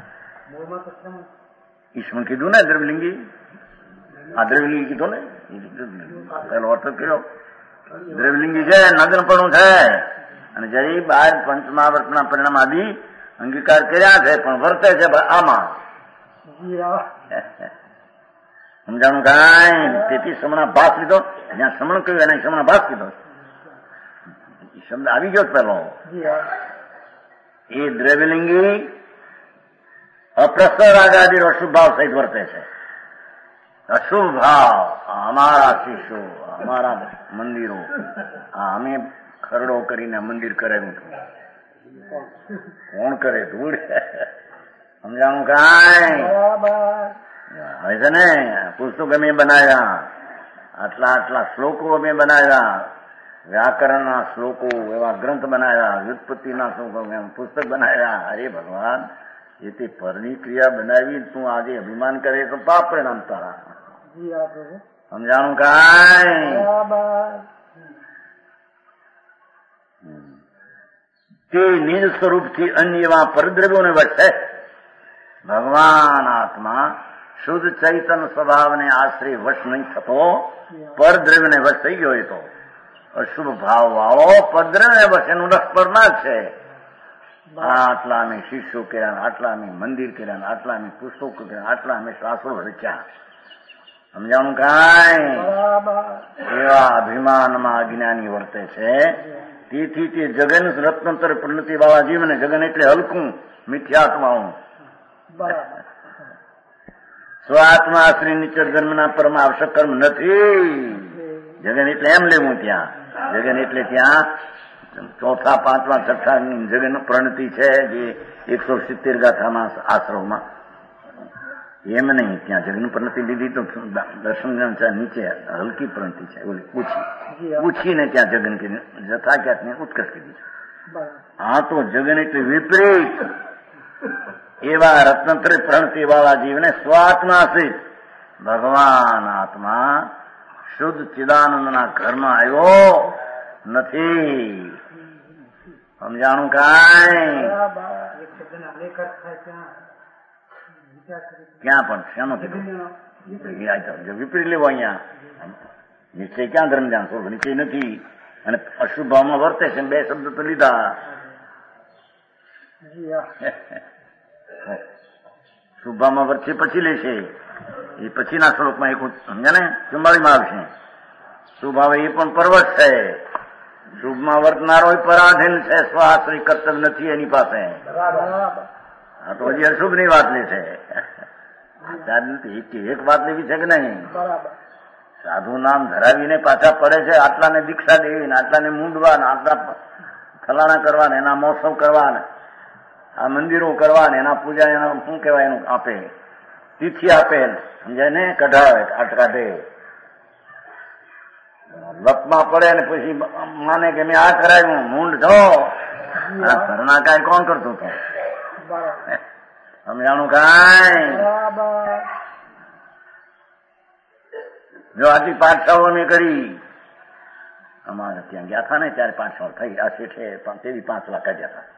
ઈશ્વર કીધું ને દ્રવ્યલિંગી, આ દ્રવ્યલિંગી કીધું ને, પેલો અર્થ કર્યો દ્રવ્યલિંગી છે, નગ્નપણું છે. અને જઈ બાર પંચમહાવર્તના પરિણામ આદિ અંગીકાર કર્યા છે, પણ વર્તે છે આમાં. સમજાણું કાંઈ? તેથી સમણા ભાસ લીધો, જ્યાં સમણ કહ્યું એને સમણા ભાસ લીધો શબ્દ આવી ગયો પેલો. એ દ્રવ્યલિંગી અપ્રસર આગાદી અશુભ ભાવ સહિત વર્તે છે. અશુભ ભાવ અમારા શિષ્યો, અમારા મંદિરો, આ અમે ખરડો કરીને મંદિર કરાવ્યું હતું. કોણ કરે ધૂળ? સમજાણું કાંઈ? હવે છે ને પુસ્તક અમે બનાવ્યા, આટલા આટલા શ્લોકો અમે બનાવ્યા, વ્યાકરણના શ્લોકો એવા ગ્રંથ બનાવ્યા, વ્યુત્પત્તિના શ્લોકો પુસ્તક બનાવ્યા. અરે ભગવાન, એ તે પરની ક્રિયા બનાવી તું આજે અભિમાન કરે તો પાપ પરિણામ તારા. સમજાણું કાંઈ? તે નિજ સ્વરૂપથી અન્ય એવા પરદ્રવ્યોને વચ્ચે ભગવાન આત્મા શુદ્ધ ચૈતન સ્વભાવને આશ્રય વશ નહીં થતો, પરદ્રવ્યને વશ થઈ ગયો. તો અશુભ ભાવ વાળો પરદ્રવ્યને વશ એનું રસ ના છે. આટલા અમે શિષ્યો કર્યા, આટલા અમે મંદિર કર્યા, આટલા અમે પુસ્તકો કર્યા, આટલા અમે શાસ્ત્રો રચ્યા. સમજાણું કાંઈ? એવા અભિમાનમાં અજ્ઞાની વર્તે છે. તેથી તે જગન રત્નોત્તર પ્રણતિ વાળા જીવને, જગન એટલે હલકું મિથ્યાત્માઓ, સ્વાત્મા આશ્રય નિચર જન્મના પરમ આવશ્યક કર્મ નથી. જગન એટલે એમ લેવું, ત્યાં જગન એટલે ત્યાં ચોથા પાંચમા છઠ્ઠા જગન પ્રણતિ છે જે એકસો સિત્તેર ગાથામાં આશ્રમમાં, એમ નહીં. ત્યાં જગન પ્રણતિ લીધી તો દર્શન નીચે હલકી પ્રણતિ છે, ઓલી પૂછી પૂછીને ત્યાં જગન કરી જથાખ્યાતને ઉત્કર્ષ કરી છે. હા તો જગન એટલે વિપરીત. એવા રત્નત્ર પ્રણતિ વાળા જીવને સ્વાત્માશ્રિત ભગવાન આત્મા શુદ્ધ ચિદાનંદના ઘરમાં આવ્યો નથી. સમજાણું કાંઈ? ક્યાં પણ શેનો વિપરીત લેવો? અહીંયા નિશ્ચય ક્યાં ધર્મ જાણ છો? નિશ્ચય નથી. અને અશુભ ભાવમાં વર્તે છે. બે શબ્દ તો લીધા. શુભામાં વર્તે પછી લેશે, એ પછીના શ્લોકમાં એક સમજે ને ચુમ્બાળીમાં આવશે. શુભ આવે એ પણ પર્વત છે. શુભમાં વર્તનારો પરાધીન છે, સ્વાશ્રય કર્તવ્ય નથી એની પાસે. હા તો હજી અશુભ ની વાત લે છે. એક વાત લેવી છે કે નહીં? સાધુ નામ ધરાવીને પાછા પડે છે. આટલાને દીક્ષા દેવી, આટલાને મૂંડવા, આટલા ફલાણા કરવા, એના મહોત્સવ કરવા, આ મંદિરો કરવા, એના પૂજા, એના શું કહેવાય એનું આપે, તિથિ આપે, સમજાય ને, કઢાવે, આટ કાઢે, લપમાં પડે ને પછી માને કે મેં આ કરાવ્યું, મૂંડ છો. ઘરના કાંઈ કોણ કરતું હતું? સમજાણું કાંઈ? જો આટલી પાઠશાળો મેં કરી, અમારે ત્યાં ગયા હતા ને ત્યારે પાઠશાળો થઈ, આ શેઠે તેવી પાંચ લાખ કાઢ્યા હતા.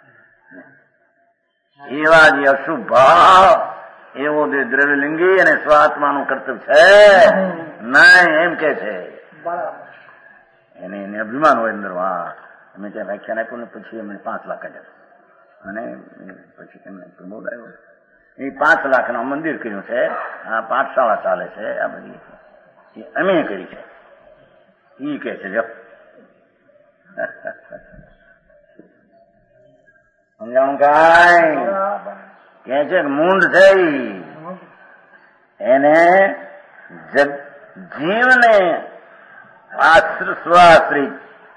એવા જે અશુભ ભાવ, એવો જે દ્રવ્યલિંગી અને સ્વાત્માનું કર્તવ્ય છે નહીં એમ કે છે. એને એને અભિમાન હોય અંદર. હા, અમે ત્યાં વ્યાખ્યાન આપ્યું ને પછી એમને પાંચ લાખ કાઢ્યા અને પછી એમને પ્રમોદ આવ્યો. એ પાંચ લાખના મંદિર કર્યું છે, આ પાઠશાળા ચાલે છે, આ બધી અમે કરી છે. ઈ કે છે જો સમજાણું કાંઈ કે છે મૂંડ છે એને જીવને સ્વાશ્રિત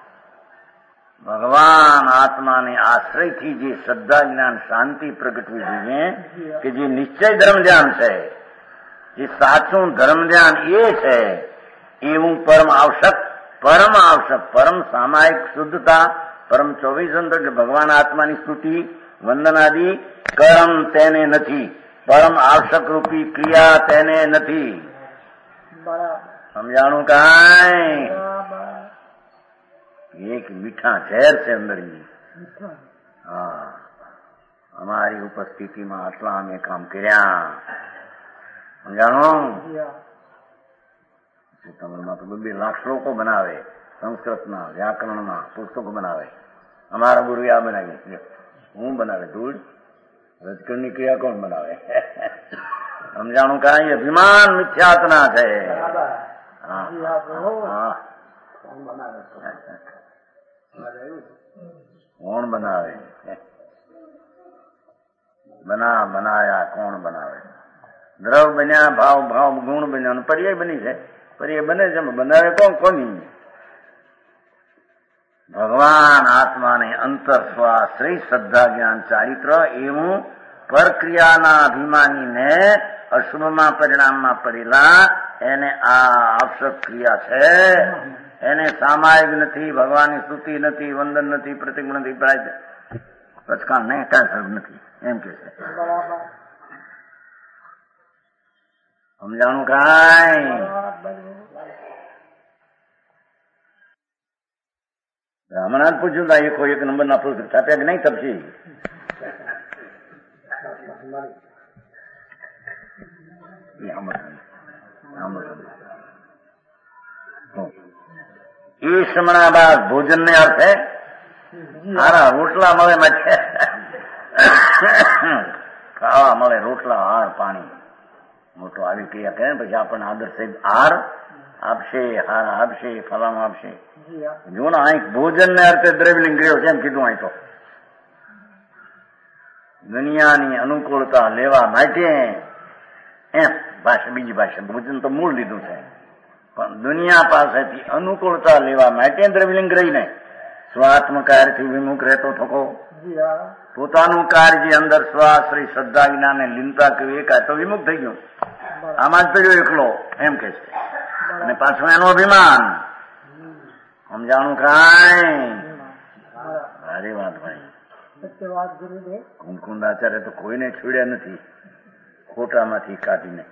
ભગવાન આત્માને આશ્રયથી જે શ્રદ્ધા જ્ઞાન શાંતિ પ્રગટવી જોઈએ કે જે નિશ્ચય ધર્મ ધ્યાન છે, જે સાચું ધર્મ ધ્યાન એ છે, એવું પરમ આવશ્યક પરમ આવશ્યક પરમ સામાયિક શુદ્ધતા પરમ ચોવીસ અંતર ભગવાન આત્માની સ્તુતિ વંદનાદિ કર્મ તેને નથી, પરમ આવશ્યક રૂપી ક્રિયા તેને નથી. સમજાણું કાંઈ? એક મીઠા ઝેર છે અંદર. હા, અમારી ઉપસ્થિતિમાં આટલા અમે કામ કર્યા. સમજાણું? તમારામાં તો બે લાખ શ્લોકો બનાવે, સંસ્કૃતના વ્યાકરણના પુસ્તકો બનાવે. અમારા ગુરુ આ બનાવી, હું બનાવે ધૂળ રજકણની ક્રિયા કોણ બનાવે? સમજાણું કાંઈ? અભિમાન મિથ્યાત્ના છે. કોણ બનાવે? બના બનાયા કોણ બનાવે? દ્રવ બન્યા, ભાવ ભાવ ગુણ બન્યા, પર્યાય બની છે. પર્યાય બને છે, બનાવે કોણ? કોની? ભગવાન આત્માને અંતર સ્વાશ્રય શ્રદ્ધા જ્ઞાન ચારિત્ર એવું પરક્રિયાના અભિમાનીને અશુભમાં પરિણામમાં પડેલા એને આ આવશ્યક ક્રિયા છે. એને સામાયિક નથી, ભગવાનની સ્તુતિ નથી, વંદન નથી, પ્રતિક નથી, પચકાન નહીં, કાંઈ સર્વ નથી એમ કે છે. સમજાણું કાંઈ? હમણાં જ પૂછ્યું તા એકો એક નંબર ના પુસ્તક છાપ્યા કે નહીં તપસી? એ શ્રમણા બાદ ભોજન ને અર્થે હારા રોટલા મળે, માટે ખાવા મળે, રોટલા હાર પાણી મોટો આવી ક્રિયા કરે પછી આપણને આદર સહિત હાર આપશે, હાર આપશે, ફલામ આપશે. જો ને અહીં ભોજન ને અર્થે દ્રવ્યલિંગ ગયો છે એમ કીધું. અહીં તો દુનિયાની અનુકૂળતા લેવા માટે એમ ભાષા, બીજી ભાષા ભોજન તો મૂળ લીધું છે, પણ દુનિયા પાસેથી અનુકૂળતા લેવા માટે દ્રવ્યલિંગ રહીને સ્વાત્મકારથી વિમુખ રહેતો થકો. પોતાનું કાર્ય અંદર સ્વાશ્રય શ્રદ્ધા જ્ઞાને લીનતા કે એક તો વિમુખ થઈ ગયું. આમાં જ પડ્યો એકલો એમ કે છે. અને પાછું એનું અભિમાન. સમજાણું કાંઈ? ભારે વાત ભાઈ. કુંકુંદ આચાર્ય તો કોઈને છોડ્યા નથી ખોટામાંથી કાઢીને.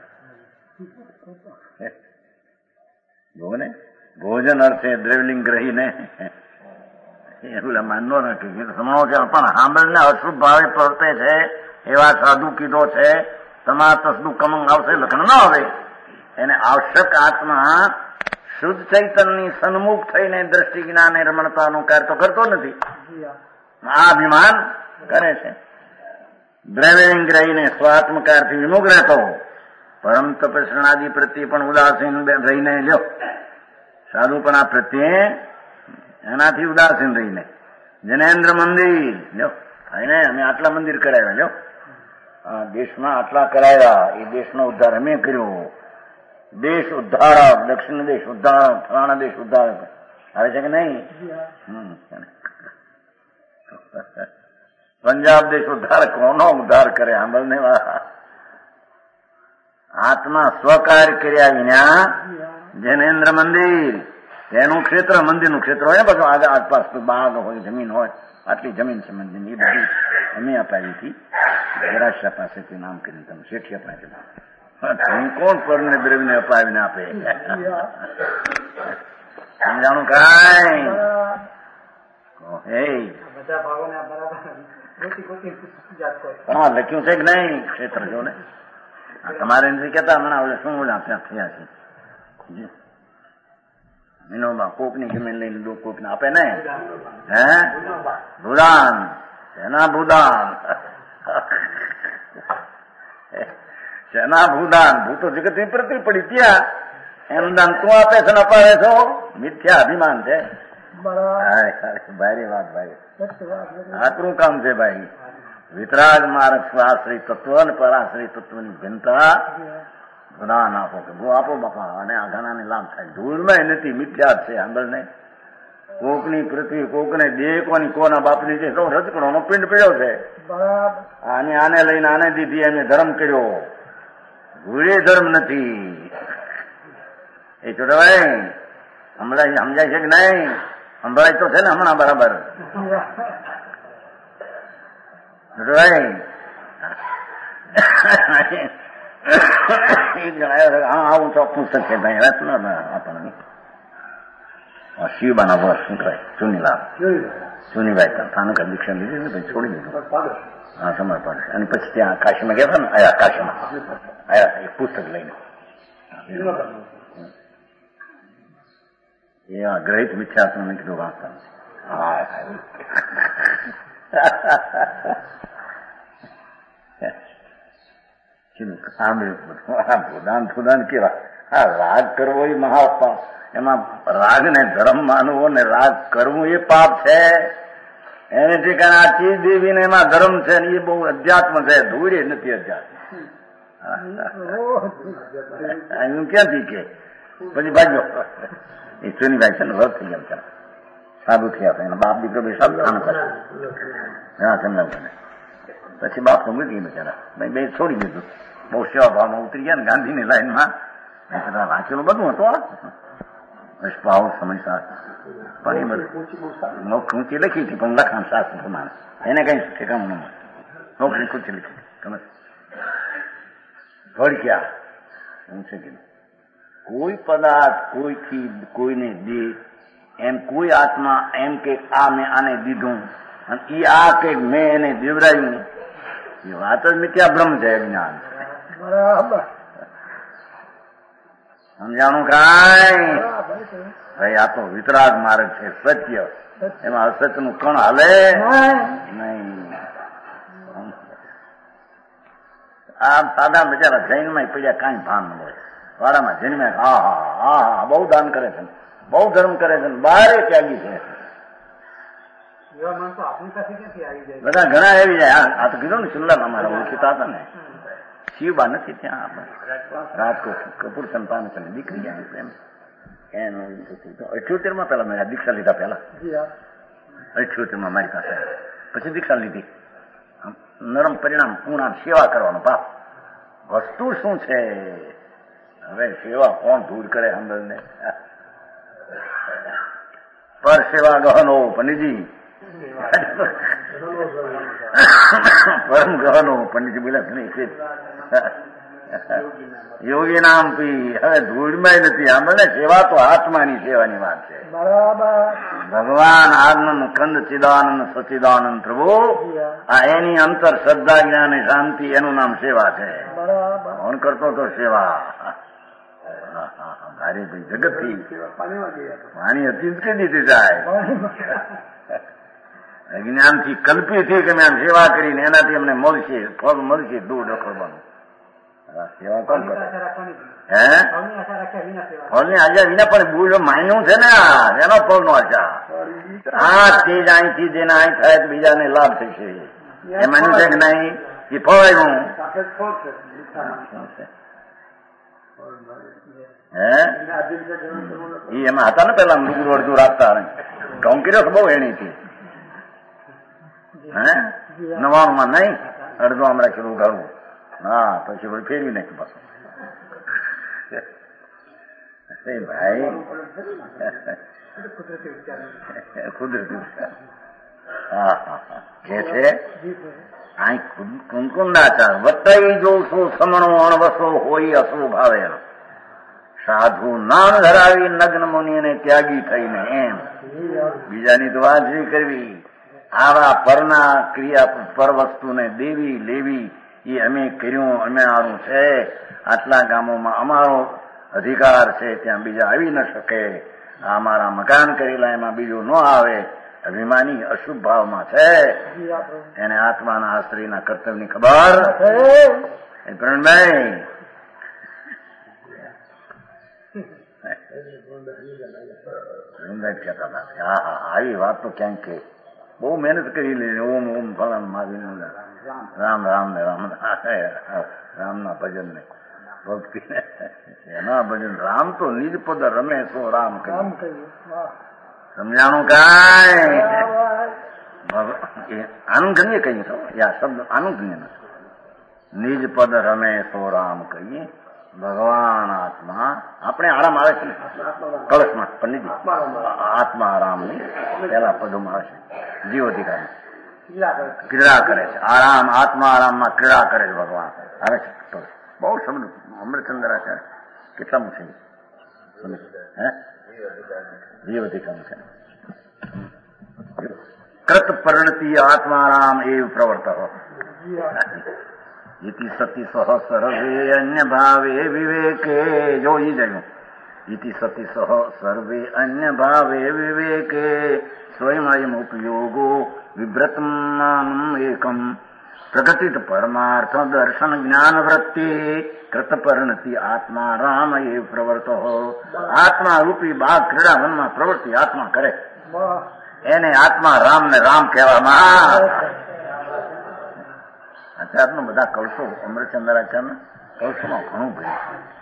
જો ને ભોજન અર્થે દ્રવ્યલિંગ રહીને એવું માનવો નથી. સમણો છે પણ સાંભળને અશુભ ભાવે પ્રવર્તે છે એવા સાધુ કીધો છે. તમારા તસદું કમંગ આવશે, લખન ન આવે. એને આવશ્યક આત્મા શુદ્ધ ચૈતનની સન્મુખ થઈને દ્રષ્ટિ જ્ઞાને રમણતાનું કાર્ય તો કરતો નથી. આ અભિમાન કરે છે. દ્રવ્યલિંગ રહીને સ્વાત્મકારથી વિમુખ રહેતો, પરમ તપસ્યાદી પ્રત્યે પણ ઉદાસીન રહીને લ્યો, સાધુપણા પ્રત્યે એનાથી ઉદાસીન રહીને જનેન્દ્ર મંદિર લ્યો ને અમે આટલા મંદિર કરાવ્યા, લ્યો આ દેશમાં આટલા કરાવ્યા, એ દેશનો ઉદ્ધાર અમે કર્યો. દેશ ઉદ્ધારક, દક્ષિણ દેશ ઉદ્ધારક, ફલાણા દેશ ઉદ્ધારક આવે છે કે નહીં? પંજાબ દેશ ઉદ્ધાર કોનો ઉદ્ધાર કરે? સાંભળને વાળા આત્મા સ્વકાર્ય કર્યા વિના જૈનેન્દ્ર મંદિર તેનું ક્ષેત્ર, મંદિરનું ક્ષેત્ર હોય ને, બધું આગળ આસપાસ બાગ હોય, જમીન હોય, આટલી જમીન છે મંદિરની, એ બધી અમે અપાવી હતી જરાશા પાસેથી નામ કરીને. તમે શેઠિયા પાસે હું કોણ પરને દ્રવ્યને અપાવીને આપે? સમજાણું કાંઈ? હા લખ્યું છે કે નહીં ક્ષેત્ર? જો ને તમારે નથી કેતા હમણાં શું ઓલા ત્યાં થયા છે મિનોમાં કોકની જમીન લઈને દો કોકને આપે ને. હે ભૂદાન, સેના ભૂદાન, સેના ભૂદાન, ભૂતો જગત ની પ્રતિ પડી ત્યાં એનું દાન તું આપે છે ને અપાવે છો? મિથ્યા અભિમાન છે. ભાઈ વાત ભાઈ આકરું કામ છે ભાઈ. વિતરાગ માર્ગ સ્વાશ્રી તત્વ અને પરાશ્રી તત્વની ભિન્નતા જ્ઞાન આપો કે બહુ આપો બાપા, અને આ ઘણાને લાભ થાય. ધૂળમાં નથી, મિથ્યા છે આંબળ ને. કોકની પૃથ્વી કોકને દેહ કોની કોના બાપની છે, સૌ રજકણો નો પિંડ પીડ્યો છે. આને આને લઈને આને દીધી એને ધર્મ કર્યો. ધૂળે ધર્મ નથી. એ છોડવાય હમણાં સમજાય છે કે નહીં? સંભળાય તો છે ને હમણાં બરાબર? હા આવું તો પુસ્તક છે આપણને શિવબાના વર્ષ શું કહે ચુનીલાલ ચુનીભાઈ સ્થાનક દીક્ષા લીધી ને પછી છોડી દીધું. હા સમર્પણ. અને પછી ત્યાં કાશીમાં ગયા હતા ને, આયા કાશીમાં આયા એક પુસ્તક લઈને એ ગ્રહિત મિથ્યાત્મ મેં કીધું વાંચતા. હા સાંભળ્યું ભૂદાન ફૂદાન કેવા. હા રાગ કરવો એ મહાપાપ. એમાં રાગ ને ધર્મ માનવો ને રાગ કરવું એ પાપ છે. એને ઠીકાને આ ચીજ દેવી ને એમાં ધર્મ છે ને એ બહુ અધ્યાત્મ છે. ધૂળે નથી અધ્યાત્મ. હું ક્યાંથી કે પછી ભાગ્યો એ ચુનીભાઈ છે ને વર્ત થઈ ગયા છે, સાધુ થયા હતા. એના બાપ દીકરો બે સાધુ કામ કરે. હા સમજાવ. પછી બાપ તો મળી ગઈ બિચારા, બે છોડી દીધું. બહુ સેવા ભાવમાં ઉતરી ગયા ને ગાંધીની લાઈનમાં. વાંચેલું બધું હતું ભાવ સમજતા પણ એ બધું ઊંચી લખી હતી પણ લખાણ શાસ્ત્ર પ્રમાણે એને કઈ ઠેકાણું ન મળે. નોકરી ઊંચી લખી તમે ભડક્યા. હું છે કે કોઈ પદાર્થ કોઈથી કોઈને દે એમ કોઈ આત્મા એમ કે આ મેં આને દીધું અને એ આ કે મેં એને દેવરાયું, એ વાત જ મિથ્યા બ્રહ્મ છે, જ્ઞાન. બરાબર સમજાણું કાંઈ? ભાઈ આ તો વિતરાગ માર્ગ છે, સત્ય. એમાં અસત્ય નું કણ હાલે નહીં. આ સાદા બિચારા જૈનમાં પડ્યા કાંઈ ભાન ન હોય. વાડામાં જન્મ્યા હા હા હા હા બહુ દાન કરે છે, બહુ ધર્મ કરે છે, બારે ત્યાગી છે. બધા ઘણા આવી જાય. આ તો કીધું ને સુંદર અમારા ઓળખીતા હતા ને, શિવબા નથી ત્યાં આપણે રાજકોટ કપૂર સંતાન છે દીકરી એમ એનું અઠ્યોતેર માં પેલા મેં દીક્ષા લીધા. પેલા અઠ્યોતેર માં મારી પાસે પછી દીક્ષા લીધી. નરમ પરિણામ પૂર્ણામ સેવા કરવાનો બાપ વસ્તુ શું છે? હવે સેવા કોણ દૂર કરે અંદરને? પર સેવા ગહનો પંડિતજી પરમ ગહનો પંડિતજી બોલ્યા નહીં યોગી નામ પી. હવે ધૂળમાં નથી આંબળે. સેવા તો આત્માની સેવાની વાત છે. ભગવાન આનંદ કંદ ચિદાનંદ સચિદાનંદ પ્રભુ આ એની અંતર શ્રદ્ધા જ્ઞાન શાંતિ એનું નામ સેવા છે. કોણ કરતો તો સેવા? મારી ભાઈ જગત થી પાણી હતી કે દીધી જાય. જ્ઞાન થી કલ્પી થી કે મેં સેવા કરીને એનાથી અમને મળશે ફળ મળશે દૂર ડખડવાનું. સેવા કોણ કરે? હે ફળ ની આશા વિના પણ બુર માન્યું છે ને એનો ફળ નો આશા. હા ચીજ અહીંથી જેને અહીં થાય તો બીજાને લાભ થશે એ માન્યું છે કે નહીં? એ ફળ આવ્યું હે એ એમાં હતા ને પેલા લુગડું અડધું રાખતા ટોંકીરો તો બહુ એણીથી હે નવાણું માં નહીં અડધું આમ રાખેલું ઉઘાડવું. હા પછી વળી ફેરવી નાખ્યું પાછું. ભાઈ કુદરતી હા હા કે છે અહીં કુંકુંડાચાર વતાઈ જો શું સમણો અણવસો હોય અસુ ભાવે સાધુ નામ ધરાવી નગ્ન મુનિને ત્યાગી થઈને એમ બીજાની તો વાત નહીં કરવી. આવા પરના ક્રિયા પર વસ્તુને દેવી લેવી એ અમે કર્યું અમે આવું છે. આટલા ગામોમાં અમારો અધિકાર છે ત્યાં બીજા આવી ન શકે. આ અમારા મકાન કરેલા એમાં બીજું ન આવે. અભિમાની અશુભ ભાવમાં છે. એને આત્માના આશ્રયના કર્તવ્યની ખબર એ પ્રણભાઈ સમજાય કહેતા હતા હા હા આવી વાત તો ક્યાંક કે બહુ મહેનત કરી લે ઓમ ઓમ ફલામ માવી રામ રામ ને રામ રામના ભજન ને ભક્તિ એના ભજન રામ તો નિજ પદ રમે તો રામ કહ્યું સમજાણું કાંઈ આનું ગણીએ કહીએ તો યા શબ્દ આનું ગણીએ નથી નિજ પદ રમે તો રામ કહીએ ભગવાન આત્મા આપણે આરામ આવે છે ને કળશમાં પંડિતજી આત્મા આરામ ની પેલા પદોમાં આવે છે જીવોધિકાર ક્રીડા કરે છે આરામ આત્મા આરામમાં ક્રીડા કરે છે ભગવાન આવે છે બહુ શબ્દ અમૃતચંદ્રાચાર્ય કેટલામું છે હે જીવોધિકાર છે કૃત પરિણતિ આત્મારામ એવ પ્રવર્ત ઇતિ સતી સહ સર્વે અન્ય ભાવે વિવેકે જોઈ જયું ઇતિ સતી સહ સર્વે અન્ય ભાવે વિવેકે સ્વયં ઉપયોગો વિભ્રતમ એકમ પ્રગતિત પરમાર્થ દર્શન જ્ઞાન વૃત્તિ કૃત પરિણતિ આત્મા રામ એ પ્રવર્તો આત્મા રૂપી બાગ ક્રીડાવનમાં પ્રવૃત્તિ આત્મા કરે એને આત્મા રામ ને રામ કહેવામાં આચાર્યનો બધા કળશો અમૃતચંદ્રાચાર્ય કળશોમાં ઘણું ભર્યું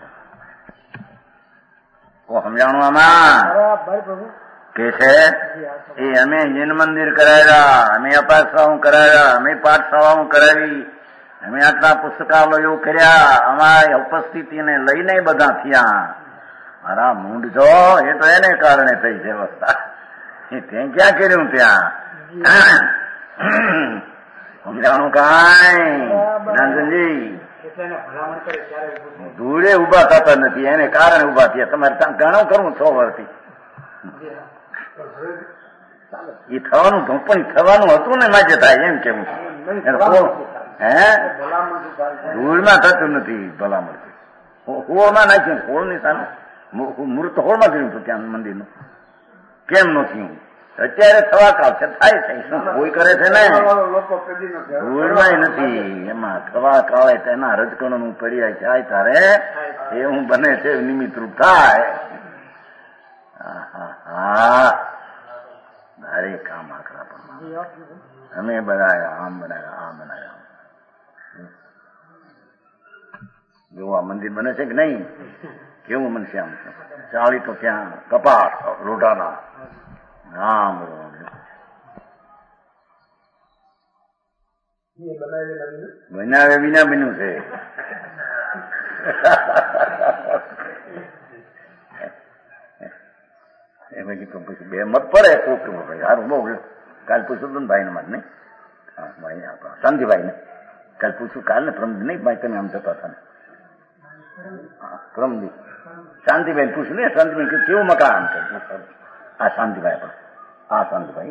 કો સમજાણું આમાં કે છે એ અમે જૈન મંદિર કરાવ્યા અમે અપાસવાઓ કરાવ્યા અમે પાઠશાળાઓ કરાવી અમે આટલા પુસ્તકાલયો કર્યા અમારી ઉપસ્થિતિને લઈને બધા થયા મારા મૂંડ છો એ તો એને કારણે થઈ છે અવસ્થા ત્યાં ક્યાં કર્યું ત્યાં સમજાણું કાંઈ નાનજી ધૂળે ઉભા થતા નથી એને કારણે ઉભા થયા તમારે ત્યાં ઘણું કરવું છ વર્ષથી એ થવાનું પણ થવાનું હતું ને માજે થાય એમ કેવું હે ધૂળમાં થતું નથી ભલામણ હોળમાં નાખ્યું હોળની સામે મૂર્ત હોળમાં ગયું હતું ત્યાં મંદિરનું કેમ નથી અત્યારે થવા કાળશે થાય છે શું કોઈ કરે છે ને ધૂળમાં નથી એમાં થવા કાળે તેના રજકણો નું પર્યાય થાય તારે એવું બને છે નિમિત્ત રૂપ થાય હા ભારે કામ આખરા પણ અમે બનાવ્યા આમ બનાવ્યા આમ બનાવ્યા જેવું આ મંદિર બને છે કે નહીં કેવું બનશે આમ ચાળી તો ત્યાં કપાટ લોઢાના રામ બનાવે વિના બન્યું છે એમાં કીધું પછી બે મત પડે કોક ભાઈ સારું બહુ કાલ પૂછ્યું હતું ને ભાઈ ને મારે નહીં હા ભાઈ આપણા શાંતિભાઈ ને કાલ પૂછ્યું કાલ ને પ્રમદી નહીં ભાઈ તમે આમ જતા હતા ને પ્રમદી શાંતિભાઈ પૂછ્યું ને શાંતિભાઈ કે કેવું મકાન છે આ શાંતિભાઈ આપણે આ શાંતિભાઈ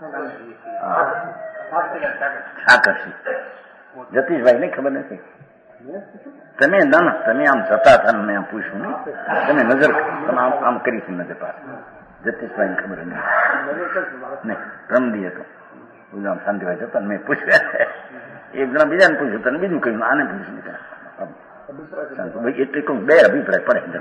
ઠાકરસિંહ જતીશભાઈ ને ખબર નથી તમે ના તમે આમ જતા હતા મેં આમ પૂછ્યું નહીં તમે નજર તમે આમ આમ કરી છે નજર પાસ જતીશભાઈ ને ખબર નહીં પ્રમદી હતો બોલો આમ શાંતિભાઈ જતા મેં પૂછ્યા એક જણા બીજાને પૂછ્યું તને બીજું કહ્યું આને પૂછ્યું શાંતિભાઈ એટલે કહું બે અભિપ્રાય પડે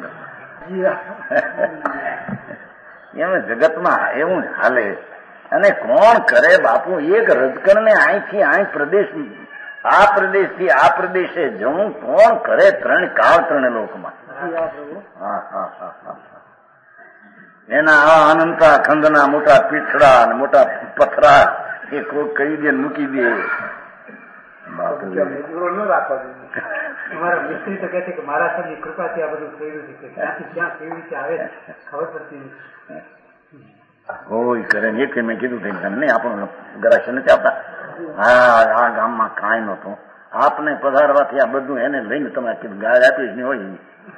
જગત એમ જગતમાં એવું જ હાલે અને કોણ કરે બાપુ એક રજકણ ને અહીંથી અહીં પ્રદેશ આ પ્રદેશ થી આ પ્રદેશે જવું કોણ કરે ત્રણ કાળ ત્રણ લોકમાં હા હા હા હા એના આ અનંતા ખંડના મોટા પીઠડા અને મોટા પથરા એ કોક કહી દે મૂકી દે બાપુ અમારા મિસ્ત્રી તો કહે છે કે મહારાષ્ટ્રની કૃપાથી આ બધું થયું છે કે ક્યાંથી ક્યાં કેવી રીતે આવે ખબર પડતી નથી કોઈ કરે ને એક મેં કીધું તને નહીં આપણું ગરાશ નથી આપતા હા આ ગામમાં કાંઈ નહોતું આપને પધારવાથી આ બધું એને લઈને તમારે કીધું ગાય આપી જ નહીં હોય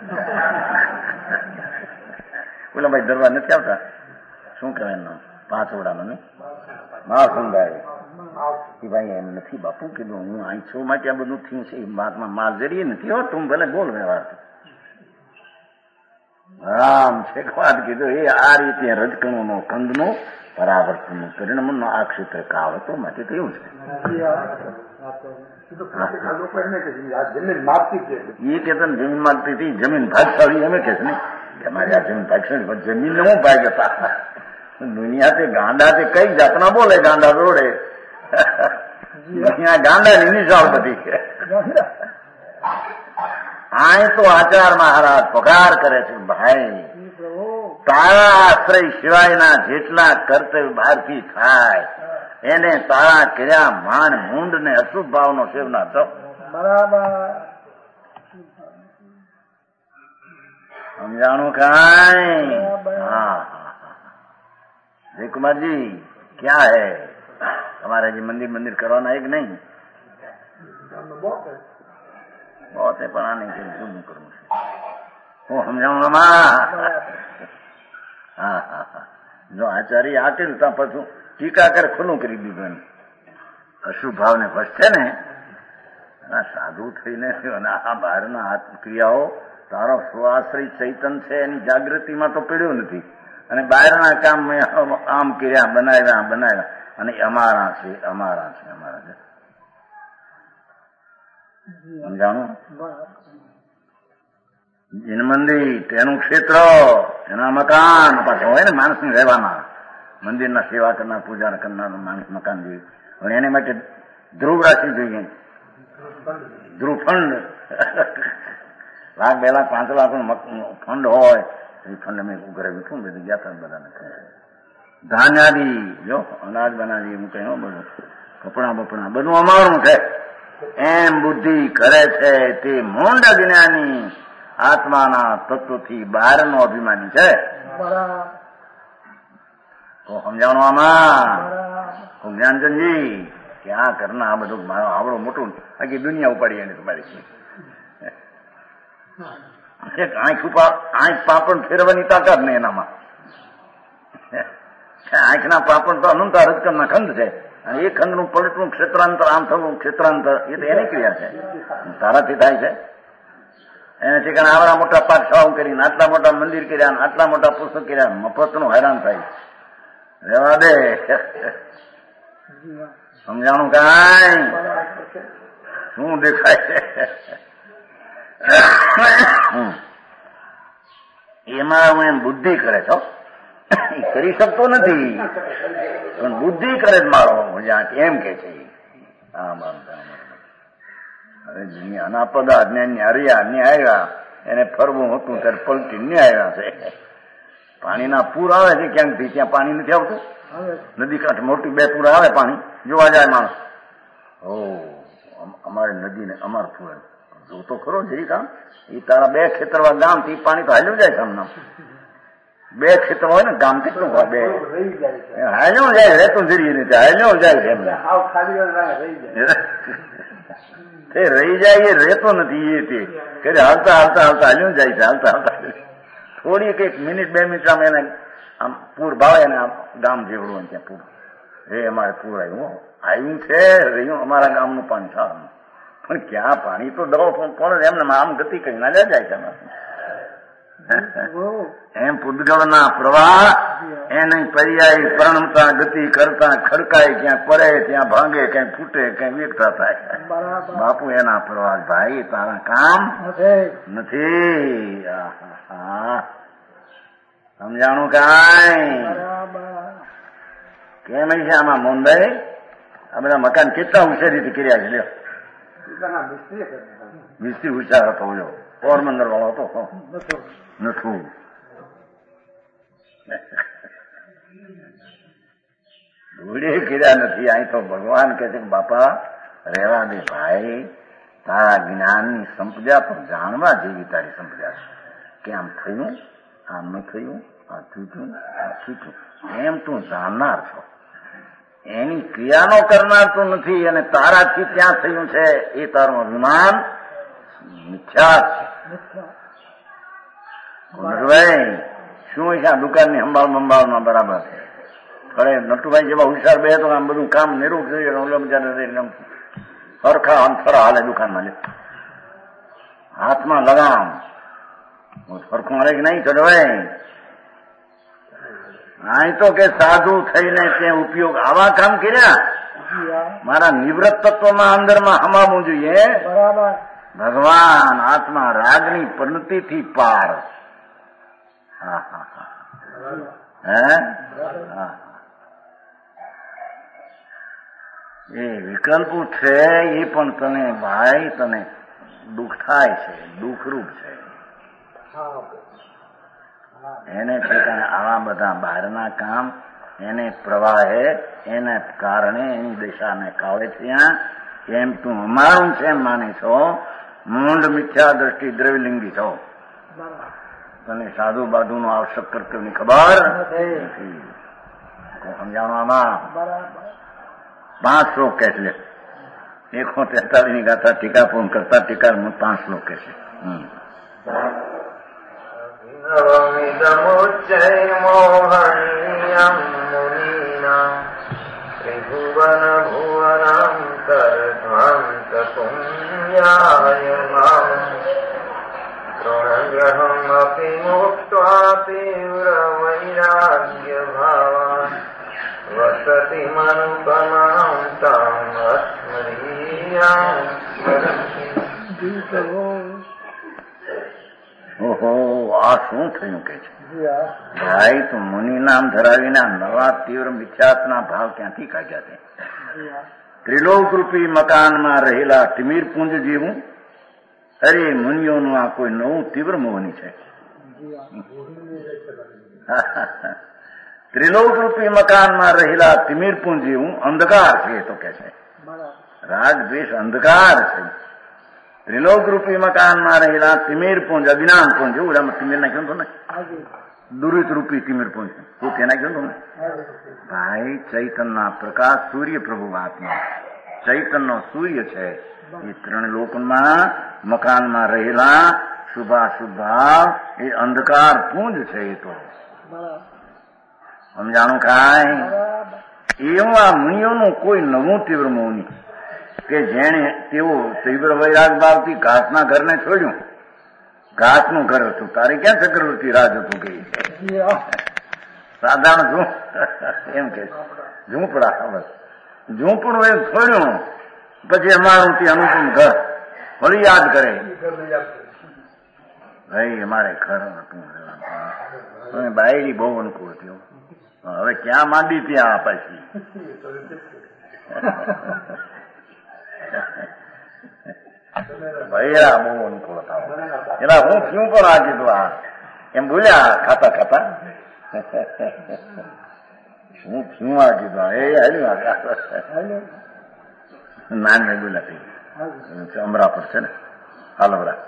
પેલા ભાઈ દરબાર નથી આવતા શું કહેવાય એનું પાંચવડાનો ને મહાસંગાય એ ભાઈ એમ નથી બાપુ કીધું હું અહીં છું માટે આ બધું થયું છે એ વાતમાં માલ જરીએ નથી હો તું ભલે બોલ વ્યવહાર રામ છે વાત કીધું એ આ રીતે રજકણો નો કંદ નો પરાવર્તન પરિણામ નો આ ક્ષેત્ર કાવતો માટે તો એવું છે એ કે જમીન માગતી હતી જમીન ભાગશાળી અમે કે છે ને કે અમારી આ જમીન ભાગશાળી જમીન ને હું ભાગ હતા દુનિયાથી ગાંડાથી કઈ જાતના બોલે ગાંડા દોડે અહીંયા ગાંડાની નિશાળ બધી આ તો આચાર મહારાજ પગાર કરે છે ભાઈ તારા આશ્રય સિવાયના જેટલા કર્તવ્ય બહારથી થાય એને તારા કર્યા માન મૂંડ ને અશુભ ભાવનો સેવના તો બરાબર સમજાણું કાંઈ હા जय कुमार जी क्या है हमारे जी मंदिर मंदिर करवाना है कि नहीं बहुत है पढ़ाने के लिए क्यों करूँ હું સમજાવું હા હા હા જો આચાર્ય આટેલ ત્યાં પાછું ટીકા કરે ખુલ્લું કરી દીધું એમ અશુભ ભાવને વસશે ને સાધુ થઈને આ બહારના હાથ ક્રિયાઓ તારો સ્વાશ્રય ચૈતન છે એની જાગૃતિમાં તો પીડ્યો નથી અને બહારના કામ મેં આમ કર્યા બનાવ્યા બનાવ્યા અને અમારા છે અમારા છે અમારા છે સમજાણું એનું મંદિર તેનું ક્ષેત્ર એના મકાન પાછા હોય ને માણસને રહેવાના મંદિરના સેવા કરનાર પૂજા કરનાર માણસ મકાન જોઈએ પણ એને માટે ધ્રુવ રાશિ જોઈએ ધ્રુવ ફંડ લાખ બે લાખ પાંચ લાખ ફંડ હોય એ ફંડ મેં ઘરે મીઠું બધું ગયા હતા બધાને ધાન્યાદી જો અનાજ બનાવી હું કહ્યું બધું કપડા બપડા બધું અમારું છે એમ બુદ્ધિ કરે છે તે મૂંડ જ્ઞાની આત્માના તત્વથી બહારનો અભિમાની છે તો સમજાવવાનું આમાં જ્ઞાનચંદજી કે આ કરના આ બધું મારો આવડો મોટું આખી દુનિયા ઉપાડી એને તમારી એક આંખ ઉપર આંખ પાપડ ફેરવાની તાકાત નહીં એનામાં આંખના પાપડ તો અનંત રજકમના ખંડ છે અને એ ખંડનું પલટવું ક્ષેત્રાંતર આમ થવું ક્ષેત્રાંતર એ તો એની ક્રિયા છે તારાથી થાય છે એને ઠીકાણે આવડા મોટા પાઠશાળાઓ કરીને આટલા મોટા મંદિર કર્યા આટલા મોટા પુસ્તક કર્યા મફતનું હેરાન થાય રેવા દે સમજાણું કાંઈ શું દેખાય છે એમાં હું એમ બુદ્ધિ કરે છો કરી શકતો નથી પણ બુદ્ધિ કરે જ મારો એમ કે છે હવે દુનિયાના પદા જ્ઞાન હરિયા ને આવ્યા એને ફરવું હતું ત્યારે પલટી ને આવ્યા છે પાણીના પૂર આવે છે ક્યાંકથી ત્યાં પાણી નથી આવતું નદી કાંઠે મોટી બે પૂર આવે પાણી જોવા જાય માણસ ઓ અમારે નદીને અમાર પૂર જો તો ખરો જઈ કામ એ તારા બે ખેતરવા ગામ થી પાણી તો હાલ્યું જાય સામના બે ખેતર હોય ને ગામ કેટલું હોય બે હાલ્યું જાય રેતું જરીએ ને હાલ્યું જાય છે એમને તે રહી જાય એ રહેતો નથી એ તે કે હાલતા હાલતા હાલતા હાલ્યું જાય છે હાલતા હાલતા થોડીક એક મિનિટ બે મિનિટ આમ એને આમ પૂર ભાવે ને આમ ગામ જેવડું ત્યાં પૂર એ અમારે પૂર આવ્યું આવ્યું છે રહ્યું અમારા ગામનું પાણી સારું પણ ક્યાં પાણી તો દવા પણ એમને આમ ગતિ કરી ના જાય છે એમ પૂદગળના પ્રવાહ એને પર્યાય પ્રણમતા ગતિ કરતા ખડકાય ક્યાં પડે ત્યાં ભાંગે ક્યાંય ફૂટે ક્યાંય વેગતા થાય બાપુ એના પ્રવાહ ભાઈ તારા કામ નથી સમજાણું કાંઈ કેમ છે આમાં મોંદાઈ આ બધા મકાન કેટલા હોશિયારીથી કર્યા છે લ્યો મિસ્ત્રી હોશિયાર હતો જો પોરબંદર વાળો હતો નથું ધૂળે કર્યા નથી અહીં તો ભગવાન કે છે બાપા રહેવા દે ભાઈ તારા જ્ઞાનની સંપદા પણ જાણવા જેવી તારી સંપદા છે કે આમ થયું આમ ન થયું આ થયું આ થયું એમ તું જાણનાર છો એની ક્રિયાનો કરનાર તું નથી અને તારાથી ત્યાં થયું છે એ તારું અભિમાન મિથ્યા છે નટુભાઈ શું છે આ દુકાનની સંભાળ બંભાળમાં બરાબર છે અરે નટુભાઈ જેવા હુશાર બે તો આમ બધું કામ નિરૂપ જોઈએ સરખા આમ ફરા હાલે દુકાનમાં લે હાથમાં લગામ સરખું હાલે કે નહીં ચડવાય અહીં તો કે સાધુ થઈને ત્યાં ઉપયોગ આવા કામ કર્યા મારા નિવૃત્ત તત્વમાં અંદરમાં હમાવવું જોઈએ ભગવાન આત્મા રાગની પનતીથી પાર હા હા હા હે હા એ વિકલ્પો છે એ પણ તને ભાઈ તને દુઃખ થાય છે, દુઃખરૂપ છે. એને ઠેકાણે આવા બધા બહારના કામ એને પ્રવાહે એને કારણે એની દિશાને કાઢે છે. એમ તું અમારું છે એમ માની છો, મૂંડ મિથ્યા દ્રષ્ટિ દ્રવ્યલિંગી છો. તને સાધુ બાધુ નો આવશ્યક કર્તવ્યની ખબર નથી. સમજાણો આમાં પાંચ શ્લોક કે છે. એકસો તેતાલીસ ની ગાથા ટીકા પૂર્ણ કરતા ટીકા પાંચ શ્લોક કે છે. નવમિદમુચ્ચૈર્મોહનીયં મુનીનાં ત્રિભુવન ભુવનાંતરધ્વાંત પુણ્યાયમાં તૃણગ્રહમપિ મુક્ત્વા તીવ્રવૈરાગ્ય ભાવાન વસતિ મનુપમાં તાં અસ્મરીયાં. ઓહો, આ શું થયું કે છે ભાઈ? તું મુનિ નામ ધરાવીને નવા તીવ્ર મિથ્યાત્વના ભાવ ક્યાંથી કાઢ્યા છે? ત્રિલોકરૂપી મકાનમાં રહેલા તિમિર પુંજ જેવું. અરે મુનિઓનું આ કોઈ નવું તીવ્ર મોહની છે. ત્રિલોકરૂપી મકાનમાં રહેલા તિમિર પુંજ જેવું અંધકાર છે તો કે છે. રાગ દ્વેષ અંધકાર છે. ત્રિલોકરૂપી મકાનમાં રહેલા તિમિર પુંજ અજ્ઞાન પુંજ એવું તિમિર નાખ્યું હતું ને, દુરિત રૂપી તિમિર પુંજ તું તે નાખ્યું હતું ને ભાઈ. ચૈતનના પ્રકાશ સૂર્ય પ્રભુ આત્મા ચૈતનનો સૂર્ય છે. એ ત્રણ લોકમાં મકાનમાં રહેલા શુભાશુભાવ એ અંધકાર પુંજ છે. એ તો સમજાણું કાંઈ? એવું આ મુનિઓનું કોઈ નવું તીવ્ર મૌની કે જેણે તેઓ તીવ્ર વૈરાગ ભાવથી ઘાસના ઘરને છોડ્યું. ઘાસનું ઘર હતું, તારે ક્યાં ચક્રવર્તી રાજ હતું કે સાધારણ શું એમ કે ઝૂંપડા બસ ઝૂંપડું એમ છોડ્યું. પછી અમારું તે અનુકૂળ ઘર ફરી યાદ કરે ભાઈ અમારે ઘર હતું. બાયડી બહુ અનુકૂળ થયું. હવે ક્યાં માંડી ત્યાં પછી ભૈયા બહુ અનુકૂળ થાવ એના હું શું પણ આ કીધું આ એમ બોલ્યા ખાતા ખાતા શું શું આ કીધું એ હાલ્યું નાન મેં બોલ્યા થઈ અમરા પર છે ને હાલવરા.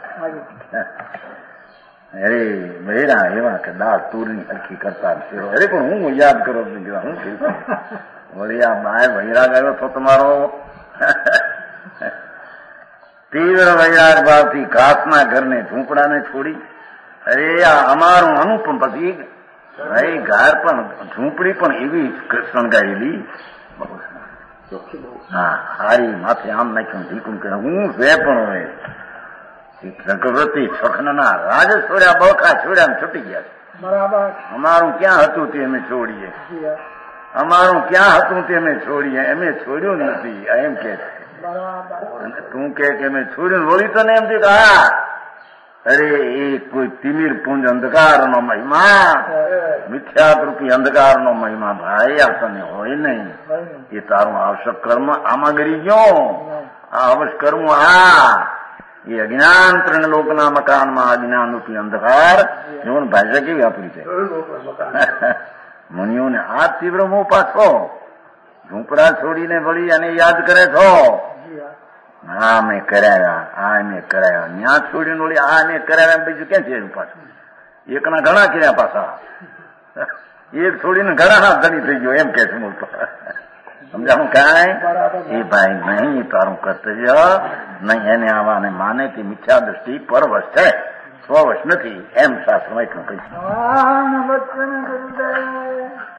અરે ભૈરા એવા કે દાળ તુરની હરખી કરતા અરે પણ હું યાદ કરો હું કીધું વળી આ બાય વૈરાગ આવ્યો તો તમારો તીવ્ર વૈરાગ ભાવથી ઘાસના ઘરને ઝૂંપડાને છોડી. અરે આ અમારું અનુપમ પછી ભાઈ ઘર પણ ઝૂંપડી પણ એવી શણગારેલી. હા હારી માથે આમ નાખ્યું ઢીકું કે હું વે પણ હોય ચક્રવર્તી છખના રાજ છોડ્યા બળખા છોડ્યા છૂટી ગયા. બરાબર અમારું ક્યાં હતું તે અમે છોડીએ, અમારું ક્યાં હતું તે અમે છોડીએ. અમે છોડ્યું નથી એમ કે અને તું કે અમે છોડ્યું વળી તને એમ થયું હા અરે એ કોઈ તિમિર પુંજ અંધકારનો મહિમા મિથ્યારૂપી અંધકારનો મહિમા ભાઈ આ તને હોય નહીં. એ તારું આવશ્યક કર્મ આમાં ગરી ગયો. આ અવશ્ય કર્મ આ એ અજ્ઞાન ત્રણ લોકના મકાનમાં અજ્ઞાન રૂપી અંધકાર જીવન ભાષા કેવી આપણી છે. મુનિઓને આ તીવ્ર મોહ પાછો ઝૂંપડા છોડીને વળી અને યાદ કરે છો. હા મેં કરાવ્યા આ મેં કરાવ્યા ન્યા છોડીને વળી આ મેં કરાવ્યા બીજું ક્યાં છે પાછું? એકના ઘણા કર્યા પાછા એક છોડીને ઘણા ધણી થઈ ગયો એમ કે છે બોલતો. સમજાવું કાંઈ? એ ભાઈ નહીં તારું કર્તવ્ય નહીં. એને આવાને માને તે મિથ્યા દ્રષ્ટિ પરવશ છે, સ્વવશ નથી એમ શાસ્ત્રમાં એટલું કહીશું.